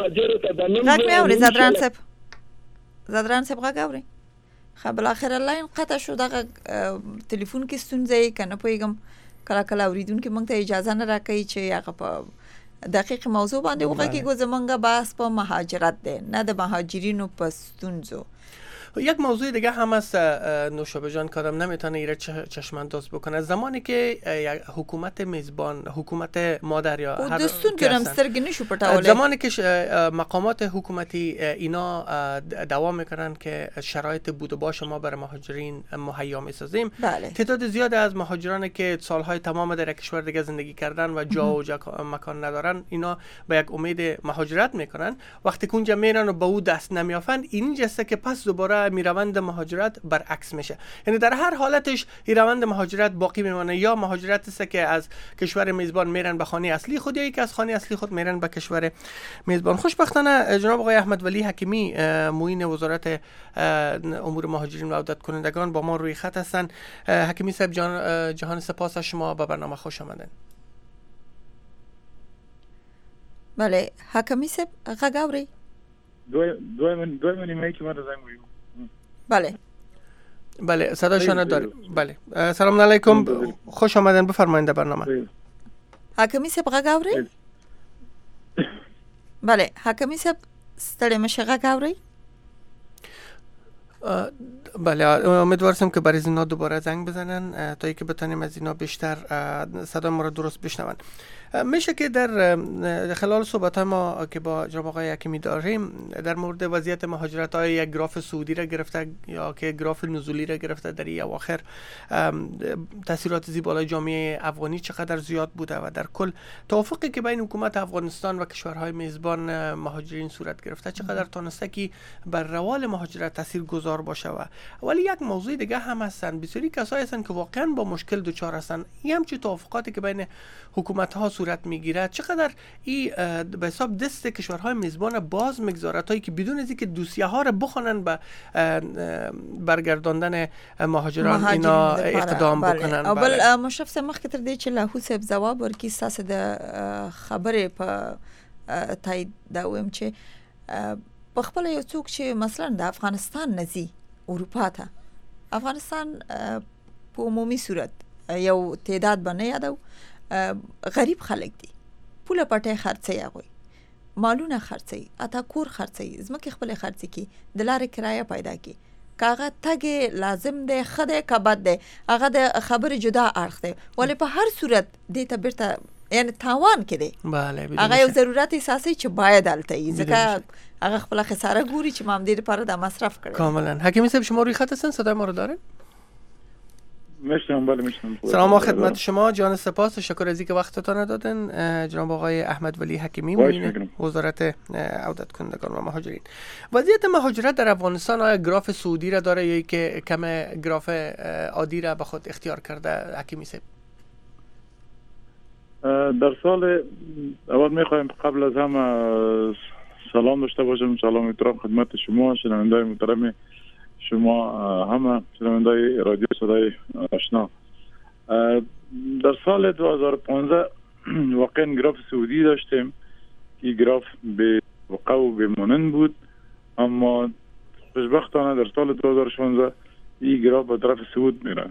S4: صاحب غاوري خبر اخر لاین قطع شو دغه ټلیفون کې ستونزې کنه پویګم کله اوریدونکو مونږ ته اجازه نه راکړي چې هغه په دقیق موضوع باندې وګورئ کې زمونږه بحث په مهاجرت ده نه د مهاجرینو په ستونزو.
S3: یک موضوع دیگه هم است نوشابه جان که آدم نمیتونه ایره چشم انداز بکنه زمانی که حکومت میزبان حکومت مادر یا هر زمانی که مقامات حکومتی اینا دوام میکنن که شرایط بود و باش ما برای مهاجرین مهیا میسازیم تعداد زیاد از مهاجرانی که سالهای تمام در کشور دیگه زندگی کردن و جا و مکان ندارن اینا با یک امید مهاجرت میکنن وقتی که اونجا میرن و به او دست نمیافند اینجاست که پس دوباره میروند مهاجرت برعکس میشه یعنی در هر حالتش این روند مهاجرت باقی میمونه یا مهاجرت است که از کشور میزبان میرن به خانه اصلی خود یا یک از خانه اصلی خود میرن به کشور میزبان. خوشبختانه جناب آقای احمد ولی حکیمی معین وزارت امور مهاجرین و عودت کنندگان با ما روی خط هستن. حکیمی صاحب جهان سپاس از شما به برنامه خوش آمدن.
S4: بله حکیمی صاحب غاوري
S5: دو منی که من رو زنگ بگیم.
S3: بله صداشون داریم. بله سلام علیکم خوش آمدن بفرمایید در برنامه.
S4: حکیمی صاحب غاوري بله حکیمی صاحب ستړی مشه غاوري.
S3: بله امیدوارم که برای اینا دوباره زنگ بزنن تا اینکه بتونیم از اینا بیشتر صدا ما رو درست بشنون. میشه که در خلال صحبت ما که با جناب آقای حکیمی داریم در مورد وضعیت مهاجرت های یک گراف سعودی را گرفته یا که گراف نزولی را گرفته در این اواخر تاثیرات زیبالای جامعه افغانی چقدر زیاد بوده و در کل توافقی که بین حکومت افغانستان و کشورهای میزبان مهاجرین صورت گرفته چقدر تونسته که بر روال مهاجرت تاثیرگذار باشه ولی یک موضوع دیگه هم هستن بسیاری کسایی هستن که واقعا با مشکل دچار هستن. این همچین توافقاتی که بین حکومت ها صورت میگیرد چقدر این به حساب دست کشورهای میزبان باز میگذاره تا اینکه بدون از اینکه دوسیه ها رو بخونن به برگرداندن مهاجران اینا اقدام بکنن.
S4: او بل مشرف صاحب مخکې تر دې چې لاهو صاحب جواب ورکړي تاسو د خبرې په تایید دا وایم چې په خپل یو څوک چې مثلا د افغانستان نزي اروپا ته افغانستان په عمومي صورت یو تعداد باندې یادو غریب خلک دي پوله پټه خرڅي هغه مالونه خرڅي اته کور خرڅي زمکه خپل خرڅي کی د لارې کرایه پیدا کی کاغه تګ لازم ده خده کبد ده هغه د خبر جدا اړخ ده ولې په هر صورت د ته برته یعنی تاوان کړي
S3: bale
S4: هغه یو ضرورت اساسي چې باید الته ای ځکه هغه خپل خساره ګوري چې مام دې لپاره د مصرف کړي.
S3: کاملا حکیمی صاحب شما روی خط هستن صدای ما رو دارین؟ سلام خدمت شما جان، سپاس، تشکر از اینکه وقتتان دادن. جناب آقای احمد ولی حکیمی، معین وزارت عودت کنندگان و مهاجرین. وضعیت مهاجرت در افغانستان آیا گراف سعودی را داره یا که کم گراف عادی را به خود اختیار کرده حکیمی صاحب؟
S8: در سال اول میخوایم قبل از همه سلام داشته باشم، سلام احترام خدمت شما شنوندگان محترم، شما همه شنوندگان رادیو صدای آشنا. در سال 2015 واقعا گراف سعودی داشتیم که گراف به وقع و به مانند بود، اما خوشبختانه در سال 2016 این گراف به طرف صعود میره،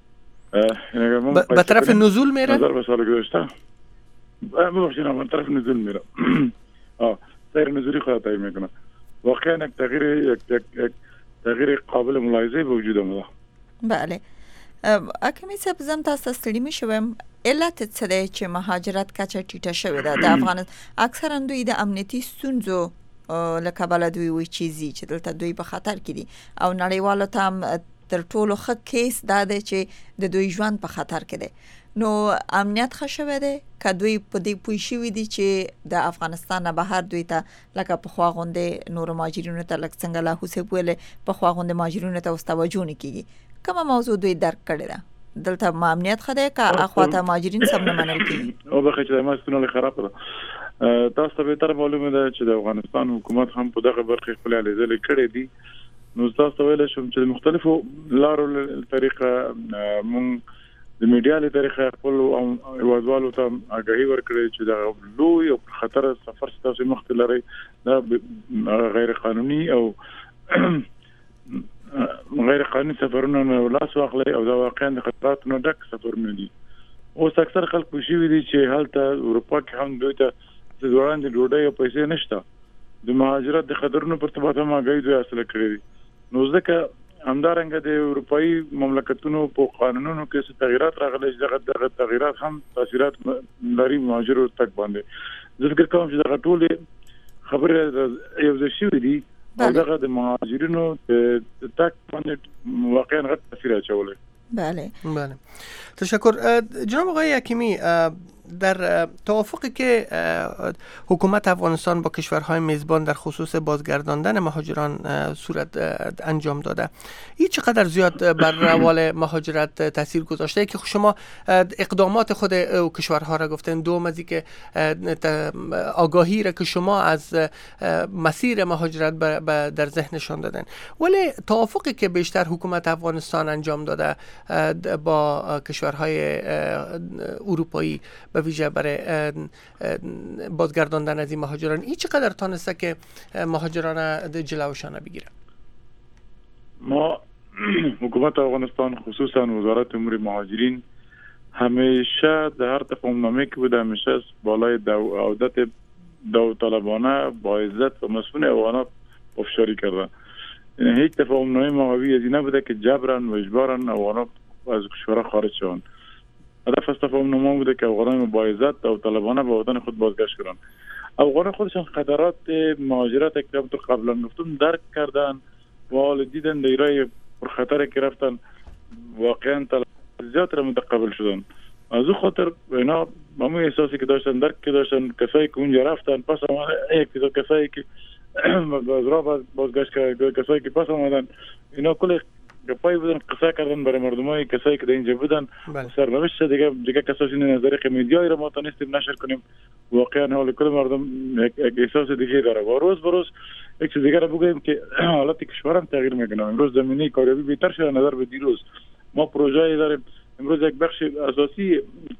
S3: به طرف نزول میره.
S8: نظر به سال گذشته ببخشید به طرف نزول میره. سیر نزولی خود تعیین میکنه. واقعا یک تغییر قابل ملاحظه به وجود آمده.
S4: بله. حکیمی صاحب زم تاسو ستړي مشوم علت څه دی چې مهاجرت کچه ټیټه شوې ده د افغانستان؟ اکثرا دوی د امنیتي ستونزو له کبله دوی وایي چې دلته دوی په خطر کې دي او نړیوالو ته هم تر ټولو ښه کیس دا دی چې د دوی ژوند په خطر کې دی. نو امنیت ښه شوی دی که دوی په دې پوه شوي دي چې د افغانستان نه بهر دوی ته لکه پخوا غوندې نورو مهاجرینو ته لکه څنګه لاهو صاحب ویلې پخوا غوندې مهاجرینو ته اوس توجه نه کېږي؟ کومه موضوع دوی درک کړې ده؟ دلته امنیت ښه دی که اخواته مهاجرین سم نه منل کېږي؟
S8: او بخیر چې ما ستونه خراب ده. تاسو ته بهتر معلومه ده چې د افغانستان حکومت هم په دغه برخه خپل اړیزې کړې دي. نو تاسو ویل شم چې مختلفو لارو طریقه مون د میډیا له طریقه خپل هیوادوالو ته آگاهي ورکړي چې دا لوی او خطر سفر ستاسو مخ ته لري دا غیر قانوني او غیر قانوني سفرونه نه لاس واخلي او دا واقعا د خطراتو ډک سفرونه دي. اوس اکثر خلک پوښي دي چې هلته اروپا کې هم دوی ته د ځوان د ډوډۍ او پیسې نشته. د مهاجرت د خطرونو پر ارتباط هم آگاهي دوی حاصل کړي دي. نو ځکه همدارنګه د اروپאי مملکتونو په قانونونو کې څه تغیرات راغلي، دغه تغیرات هم تاثیرات لري مهاجرو تک باندې. زه فکر کوم چې دغه ټول خبره یو ځای شوې دي او دغه د مهاجرینو تک باندې واقعا غټ تاثیر اچولی.
S3: بله تشکر. جناب آقای حکیمی، در توافقی که حکومت افغانستان با کشورهای میزبان در خصوص بازگرداندن مهاجران صورت انجام داده، این چقدر زیاد بر روال مهاجرت تاثیر گذاشته که شما اقدامات خود کشورها را گفتن، دوم از اینکه آگاهی را که شما از مسیر مهاجرت در ذهنشان دادن، ولی توافقی که بیشتر حکومت افغانستان انجام داده با کشورهای اروپایی به ویژه برای بازگرداندن از این مهاجران، این چقدر تانسته که مهاجران جلوشان بگیره؟
S8: ما حکومت افغانستان خصوصا وزارت امور مهاجرین همیشه در هر تفاهمنامه که بوده همیشه بالای عودت داوطلبانه با عزت و مسئول افغانان افشاری کرده. یعنی هیچ تفاهمنامه ماهوی از این نبوده که جبران و اجباران افغانان از کشور خارج شوند. هدف از تفاهمنامه بوده که افغانان با عزت و طالبانه به وطن خود بازگشت کنند. افغانان خودشان خطرات مهاجرت که قبلا گفتم درک کردن و حال دیدن دایره پر خطر که رفتن واقعا زیاد را متقبل شدن. از او خاطر اینا با همون احساسی که داشتن، درک که داشتن، کسایی که اونجا رفتن پس آمدن، کسایی که از راه بازگشت کردن، کسایی که پس آمدن، اینا کل گپای بودن، قصه کردن برای مردمای کسایی که در اینجا بودن. سرنوشت دیگه کسایی نظری که میدیایی را ما تونستیم نشر کنیم. واقعا حال کل مردم یک احساس دیگه داره و روز به روز یک چیز دیگه را بگویم که حالت کشورم تغییر میکنه. امروز زمینه کاریابی بهتر شده نظر به دیروز. ما پروژه‌ای داریم. امروز یک بخش اساسی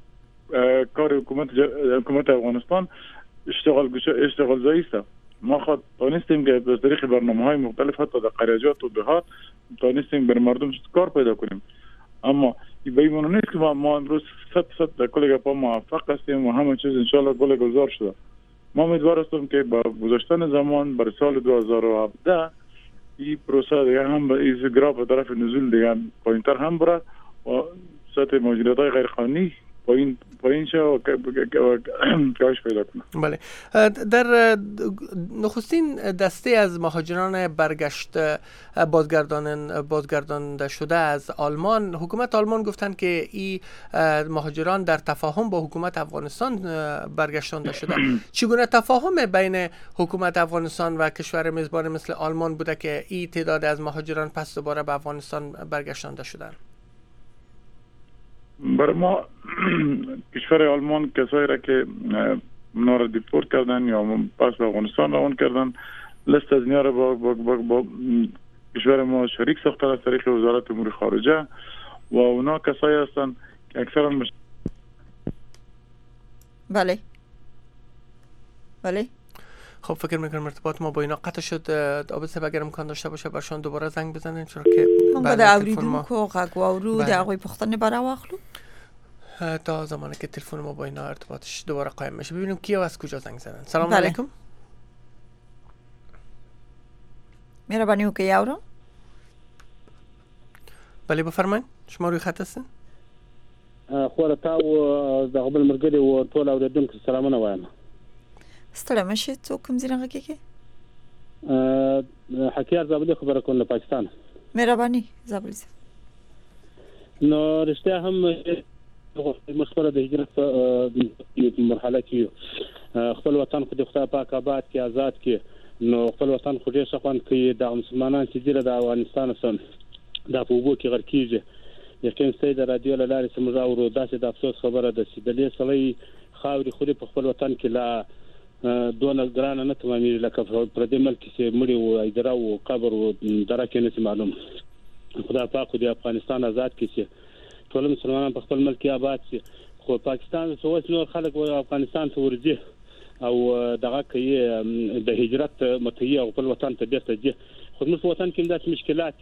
S8: کار حکومت افغانستان اشتغال زایی است. ما خود تونستیم که از طریق برنامه‌های مختلف حتی در قریجات و دهات تونستیم بر مردم کار پیدا کنیم. اما به این معنی نیست که ما امروز 100% در کل گپا موفق هستیم و همه چیز ان شاء الله گل گذار شده. ما امیدوار هستیم که با گذشتن زمان بر سال 2017 این پروسه دیگه هم به این گراف به طرف نزول دیگه پایینتر هم بره و سطح مهاجرت‌های غیر قانونی پایین شو کاهش پیدا کنه.
S3: بله. در نخستین دسته از مهاجران بازگردانده شده از آلمان، حکومت آلمان گفتند که این مهاجران در تفاهم با حکومت افغانستان برگشتانده شده. چگونه تفاهم بین حکومت افغانستان و کشور میزبان مثل آلمان بوده که این تعداد از مهاجران پس دوباره به افغانستان برگشتانده شدند؟
S8: برای ما کشور آلمان کسایی را که اونا را دیپورت کردن یا پس به افغانستان روان کردن، لیست از اینا را با کشور ما شریک ساخته از طریق وزارت امور خارجه و اونا کسایی هستن که اکثرا
S4: بله.
S3: خب فکر میکنم ارتباط ما با اینا قطع شد. عابد صاحب اگر امکان داشته باشه برشان دوباره زنگ بزنین، چرا که
S4: بعد اوریدونکو غږ واورو د هغوی پوښتنې به راواخلو
S3: تا زمانی که تلفن ما با اینا ارتباطش دوباره قایم میشه. ببینیم کیا از کجا زنگ زدن. سلام علیکم.
S4: مهربانی وکړئ اورم.
S3: بله بفرمایید، شما روی خط هستین.
S1: خو تا او د خپل مرګري او ټول اوریدونکو سلامونه وایم.
S4: ستړی مشه. څوک کوم ځای نه کېږي؟
S1: حکیار زابلی خبره کوم له پاکستان.
S4: مهرباني زابلی.
S1: نو رښتیا هم مخبره د هجرت په مرحله کې خپل وطن خو د خدای پاک آباد کې آزاد کې، نو خپل وطن خو ډېر ښه خوند کوي. د مسلمانان چې د افغانستان سره د پوبو کې غر کېږي، یقین سي د رادیو له لارې سمجا ورو داسې د افسوس خبره ده چې د دې سړی خاوري خو په خپل وطن کې لا دون ګران نه تمامي لکه پر دې ملک چې مړي او ایدرا او قبر او درکه نه معلوم. خدای پاک د افغانستان آزاد کړي، ټول مسلمانان په خپل ملک آباد شي. خو پاکستان سوچ نور خلک و افغانستان ته ورځي او دغه کوي د هجرت متي او خپل وطن ته بیرته ځي. خو موږ وطن کې داسې مشکلات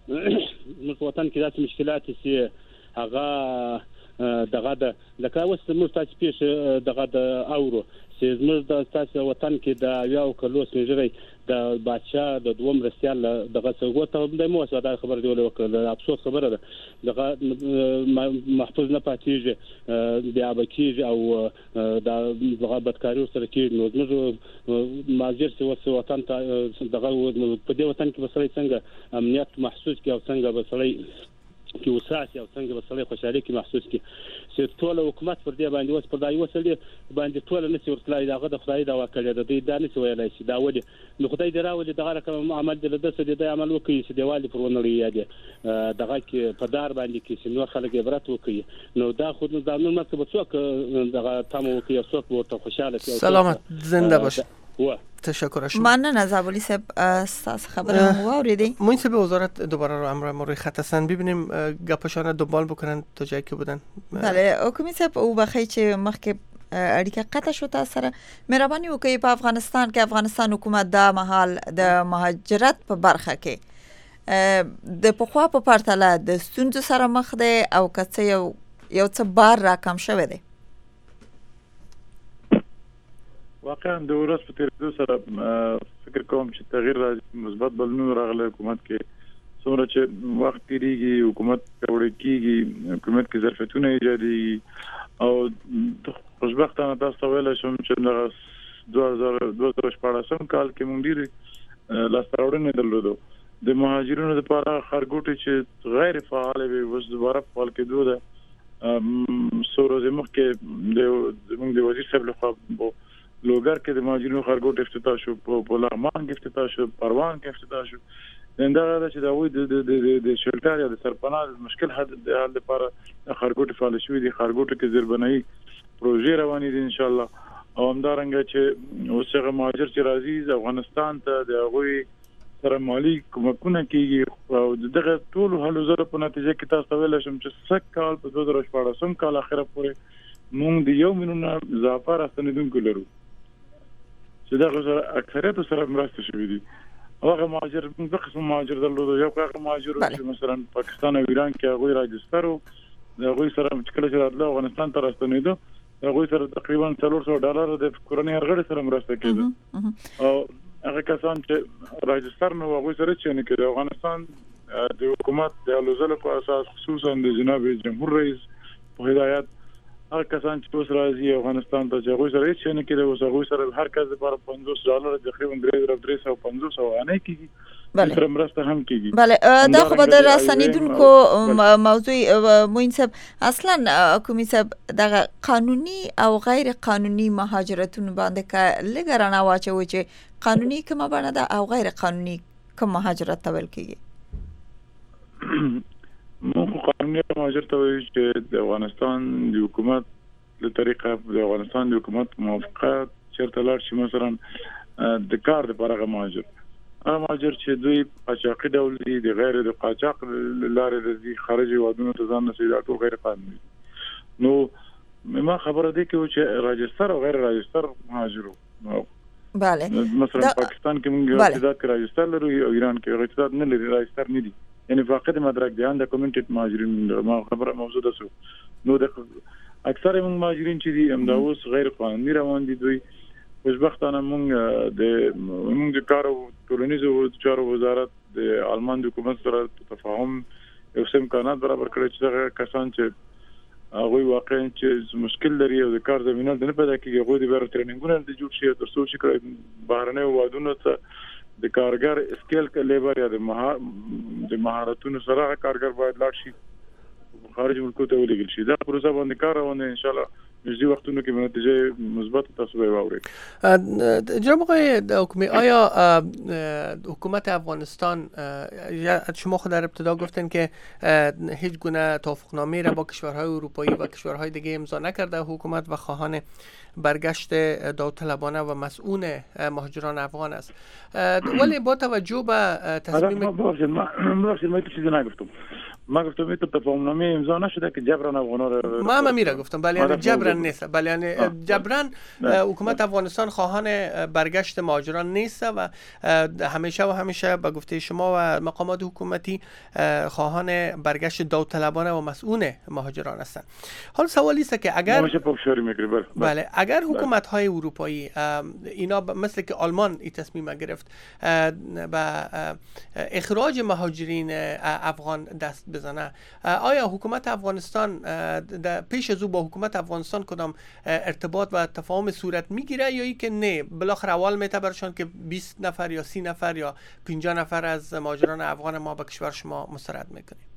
S1: چې هغه دغه د لکه اوس موږ تاسو پیښ دغه د اورو چې موږ د تاسو وطن کې د یو کلو سمجري د بادشاہ د دوم رسیال دغه څنګه ته د مو ساده خبر دی وکړه. افسوس خبره ده دغه محفوظ نه پاتېږي بیا بکیږي او د بدکاری سره کې نو موږ ماجر څه وطن ته دغه په دې وطن کې بسړی څنګه امنیت محسوس کی او څنګه بسړی کې وساسي او څنګه بسړی خوشالي کې محسوس کی چې ټول حکومت پر دې باندې اوس پر دای وسلې باندې ټول نه څور تلای دغه د خدای دا وکړه د دې دانې ویلای شي دا ولې نو خدای دې راولي دغه رقم عمل دې د څه دې عمل وکړي چې دیوالې پر ونړي یادې دغه کې په دار باندې کې چې نو خلک عبرت وکړي. نو دا خود نو دا نو مڅ څوک دغه تمو وکړي څوک ورته خوشاله شي.
S3: سلامت زنده باش. تشکر شما.
S4: ممنون از زابلی صاحب از خبرمون واوریدی.
S3: منصب وزارت دوباره رو امر ما روی خط هستن، ببینیم گپشان دنبال بکنن تا جایی که بودن.
S4: بله حکومت صاحب او بخی چې مخکې اړیکه قطع شو تاسو سره مهرباني وکړئ په افغانستان کې افغانستان حکومت دا مهال د مهاجرت په برخه کې د پخوا په پرتله د ستونزو سره مخ دی او که یو څه بار راکم شوی دی؟
S8: واقعا د ورځ په تیریدو سره فکر کوم چې تغییر راځي، مثبت بدلون راغلی حکومت کې. څومره چې وخت تیریږي حکومت پیاوړی کیږي، حکومت کې ظرفیتونه ایجادېږي او خوشبختانه تاسو ویلی شم چې 2014 کال کې موږ ډېرې لاسته راوړنې درلودو. د مهاجرینو لپاره ښارګوټي چې غیر فعال وي اوس دوباره فعال کېدو ده. څو ورځې مخکې زموږ د وزیر صاحب لخوا لوګر کې د مهاجرینو ښارګوټ افتتاح شو، په لغمان کې افتتاح شو، پروان کې افتتاح شو. دا چې دا وایي د شلټر یا د سرپناه مشکل حل لپاره ښارګوټ فعال شوي دي. ښارګوټ کې زیربنایي پروژې روانې دي ان شاء الله. او همدارنګه چې اوس هغه مهاجر چې راځي افغانستان ته د هغوی سره مالي کومکونه کیږي او دغه ټول هلو زره په نتیجه کې تاسو ویل شم چې سک کال په 2014 کال اخره پورې موږ د 1 میلیون اضافه راستنیدونکو لرو چې دغه سره اکثریت سره مرسته شوې دي. هغه مهاجر موږ د قسم مهاجر درلودو، یو هغه مهاجر چې مثلا پاکستان او ایران کې هغه راجسترو هغه سره کله چې راتله افغانستان ته راستنیدو هغه سره تقریبا $400 د کورنۍ هرغړي سره مرسته کېده. او هغه کسان چې راجستر نو هغه سره چې نه کېده افغانستان د حکومت د لوزلو په اساس خصوصا د جناب جمهور رئیس په هدایت هر کسان چې اوس راځي افغانستان ته چې هغوی سره هیڅ نه کېده، اوس هغوی سره هر کس لپاره $50 تقریبا 350 افغانۍ کېږي.
S4: بله
S8: مرسته هم کېږي.
S4: بله دا خو به د راستنیدونکو موضوع موین صاحب اصلا حکومي صاحب دغه قانوني او غیر قانوني مهاجرتونو باندې که لږ رڼا واچوي چې قانوني کومه بڼه ده او غیر قانوني کوم مهاجرت ته ویل کېږي.
S8: موږ قانوني مهاجرت ته وایو چې د افغانستان د حکومت له طریقه د افغانستان د حکومت موافقه چېرته لاړ شي، مثلا د کار دپاره مهاجر مهاجر چې دوی قاچاقي ډول دي، د غیر د قاچاق لارې راځي، خارجي هیوادونو ته ځان رسوي، دا ټول غیر قانوني. نو ما خبره دی چې راجستر او غیر راجستر مهاجرو.
S4: بله
S8: مثلا پاکستان کې موږ یو ارتداد کې راجستر لرو او ایران کې ارتداد نه لري، راجستر نه دي، یعنی فقط مدرک دي اندوکومنټډ مهاجرین. ما خبره موضوع ده سو نو د اکثر موږ مهاجرین چې دي همدا اوس غیر قانوني روان دي. دوی خوشبختانه موږ د کار او ټولنیزو چارو وزارت د آلمان د حکومت سره تفاهم یو څه امکانات برابر کړی چې هغه کسان چې هغوی واقعا چې مشکل لري او د کار زمینه نه پیدا کېږي، هغوی د بیا ټریننګونه د جوړ شي تر څو چې بهرنیو هیوادونو ته د کارګر سکیل لیبر یا د مهارتونو سره کارګر باید لاړ شي، خارج ملکو ته ولېږل شي. دا پروسه باندې کار روانه ان شاء الله نږدې وختونو کې به نتیجه مثبت تاسو به واورئ.
S3: جناب آقای حکومی، آیا حکومت افغانستان شما خود در ابتدا گفتن که هیچ گونه توافقنامه را با کشورهای اروپایی و کشورهای دیگه امضا نکرده حکومت و خواهان برگشت داوطلبانه و مسئول مهاجران افغان است، ولی با توجه به تصمیم
S8: ما چیزی نگفتم. ما گفتم این تفاهمنامه امضا نشده که جبران افغانا رو
S3: ما میره گفتم بله یعنی جبران نیست، بله یعنی جبران حکومت افغانستان خواهان برگشت مهاجران نیست و همیشه به گفته شما و مقامات حکومتی خواهان برگشت داوطلبانه و مسئول مهاجران هستند. حالا سوالی است که اگر بله اگر حکومت های اروپایی اینا مثل که آلمان این تصمیم گرفت به اخراج مهاجرین افغان دست بزنه، آیا حکومت افغانستان پیش از او با حکومت افغانستان کدام ارتباط و تفاهم صورت میگیره یا ای که نه بالاخره اول میته برشان که 20 نفر یا 30 نفر یا 50 نفر از مهاجران افغان ما به کشور شما مسترد میکنیم؟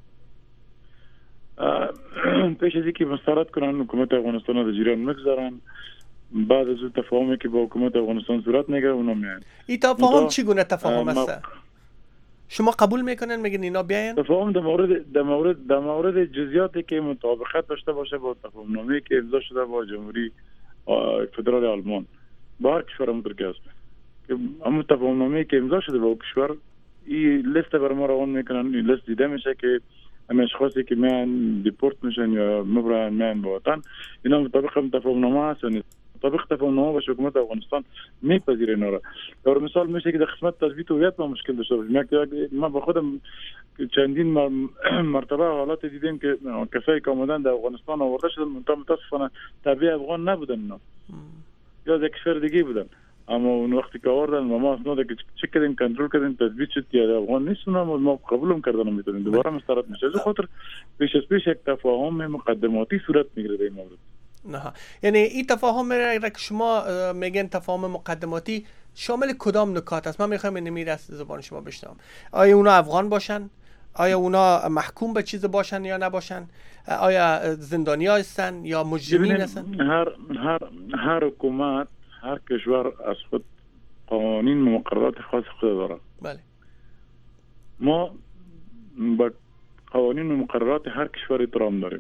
S8: پیش از اینکه مسترد کنن حکومت افغانستان از جریان مگذارن، بعد از تفاهمی که با حکومت افغانستان صورت میگیره اونا میان.
S3: این تفاهم چگونه تفاهم است؟ شما قبول میکنن میگن اینا بیاین؟
S8: تفاهم در مورد جزئیاتی که مطابقت داشته باشه با تفاهمنامه‌ای که امضا شده با جمهوری فدرال آلمان با هر کشور مترکه است که اما تفاهمنامه‌ای که امضا شده با کشور این لیست بر ما روان میکنن. این لیست دیده میشه که همه اشخاصی که میان دیپورت میشن یا مبرن میان به وطن اینا مطابق تفاهمنامه هستن. مطابق تفاهمنامه با حکومت افغانستان میپذیره اینا را. در مثال میشه که در قسمت تثبیت هویت ما مشکل داشته باشیم. ما با خودم چندین مرتبه حالات دیدیم که کسایی که آمدن در افغانستان آورده شدن متاسفانه تابع افغان نبودن، اینا یا از کشور دیگه بودن، اما اون وقتی که آوردن ما اسناد که چک کردیم کنترل کردیم تثبیت شد که افغان نیستن، ما قبولم کردن نمیتونیم دوباره مسترد میشه. از خاطر پیش از پیش یک تفاهم مقدماتی صورت میگیره در این مورد.
S3: نه یعنی این تفاهم را که شما میگن تفاهم مقدماتی شامل کدام نکات است؟ من میخوام این میره از زبان شما بشنوم. آیا اونا افغان باشن؟ آیا اونا محکوم به چیز باشن یا نباشن؟ آیا زندانی هستن یا مجرمین هستن؟
S8: هر حکومت هر کشور از خود قوانین و مقررات خاص خود داره.
S3: بله
S8: ما با قوانین و مقررات هر کشور احترام داریم.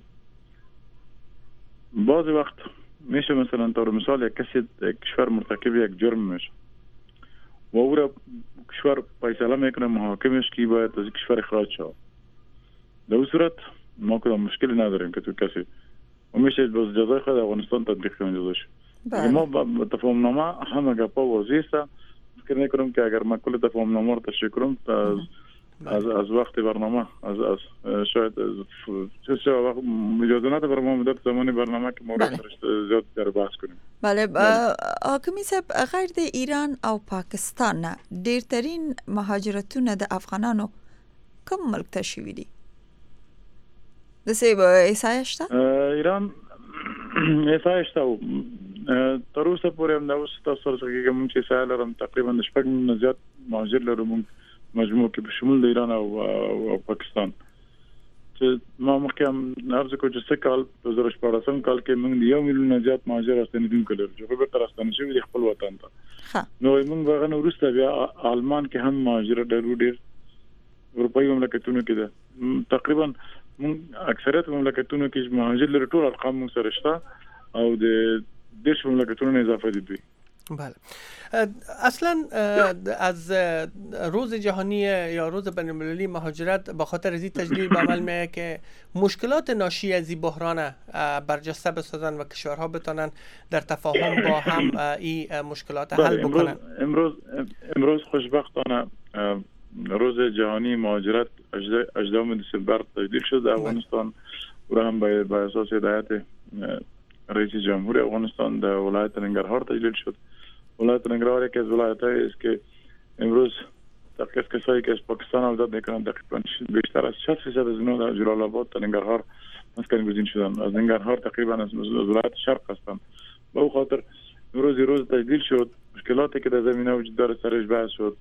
S8: بعضی وقت میشه مثلا طور مثال یک کسی کشور مرتکب یک جرم میشه و او را کشور فیصله میکنه محاکمش که باید از کشور اخراج شود. در اون صورت ما کدام مشکلی نداریم که تو کسی و میشه باز جزای خود افغانستان تطبیق کنه جزایش. ما با تفاهمنامه همه گپا واضح است. فکر نکنم که اگر من کل تفاهمنامه رو تشریح کنم از وقت برنامه از شاید وقت اجازه نده بر ما مدت زمانی برنامه که ما زیاد در بحث کنیم.
S4: بله حاکمی صاحب غیر د ایران او پاکستان نه ډیرترین مهاجرتونه د افغانانو کوم ملک ته شوي دي؟ د څه به احصایه شته؟
S8: ایسایش تاو تر اوسه پورې هم دا اوس تاسو سره کې کوم چې سایل رم تقریبا شپږ نه زیات مهاجر لرو مجموع کې په شمول د ایران او پاکستان چې ما مخکې هم عرض کوم چې سکهال 2014 کال کې موږ 1 میلیون نه زیات مهاجر راستنیدونکو لرو چې په تر راستنه شوی د خپل وطن ته نو موږ غواړو ورسته بیا آلمان کې هم مهاجر ډېر اروپאי مملکتونو کې ده تقریبا موږ اکثریت مملکتونو کې مهاجر لري ټول ارقام موږ سره شته او د دیش مملکتونو اضافه دي.
S3: بله اصلا از روز جهانی یا روز بین‌المللی مهاجرت به خاطر از این تجلیل به عمل میاد که مشکلات ناشی از این بحران برجسته بسازن و کشورها بتونن در تفاهم با هم این مشکلات حل بکنن.
S8: امروز خوشبختانه روز جهانی مهاجرت 18 دسامبر تجلیل شد در افغانستان و هم به اساس هدایت رئیس جمهور افغانستان در ولایت ننگرهار تجلیل شد. ولایت ننگرهار یکی از ولایت‌هایی است که امروز تقریبا کسایی که از پاکستان آمده میکنند تقریبا بیشتر از 60% از اونها در جلال آباد تا ننگرهار مسکن گزین شدند. از ننگرهار تقریبا از ولایت شرق هستند. به او خاطر روز تجلیل شد. مشکلاتی که در زمینه وجود داره سرش بحث شد.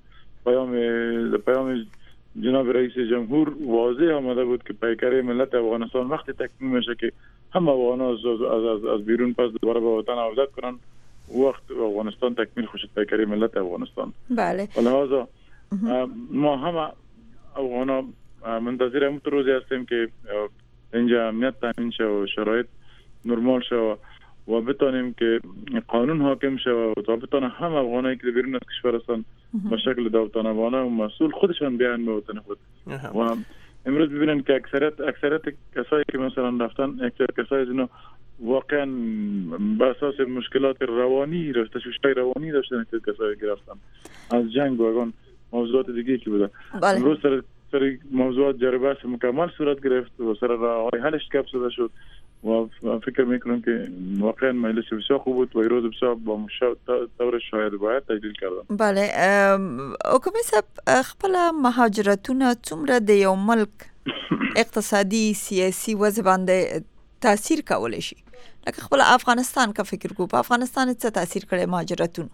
S8: پیام جناب رئیس جمهور واضح آمده بود که پیکره ملت افغانستان وقتی تکمیل میشه که همه افغانان از بیرون پس دوباره به وطن عودت کنن وقت افغانستان تکمیل خود پیکره ملت افغانستان.
S4: بله.
S8: لذا ما همه افغانا منتظر همون روزی هستیم که اینجا امنیت تامین شه و شرایط نرمال شه و بتانیم که قانون حاکم شه و بتانه هم افغانایی که بیرون از کشور هستن به شکل داوطلبانه و مسئول خودشان بیان به وطن خود. و امروز ببینن که اکثریت کسایی که مثلا رفتن کسایی از اینا واقعا به اساس مشکلات روانی تشویش‌های روانی داشتن که کسایی که رفتن از جنگ و اون موضوعات دیگه که بودن. امروز سر موضوعات جربه مکمل صورت گرفت و سر راه‌های حلش کپ شده شد و فکر میکنم که واقعا مجلس بسیار خوب بود و ایروز بسیار با طور شاید باید تجلیل کردم.
S4: بله حکومت صاحب خپل مهاجرتونه څومره د یو ملک اقتصادي سیاسي وضع باندې تاثیر کولی شي لکه خپل افغانستان کا فکر کو په افغانستان څه تاثیر کړي مهاجرتونه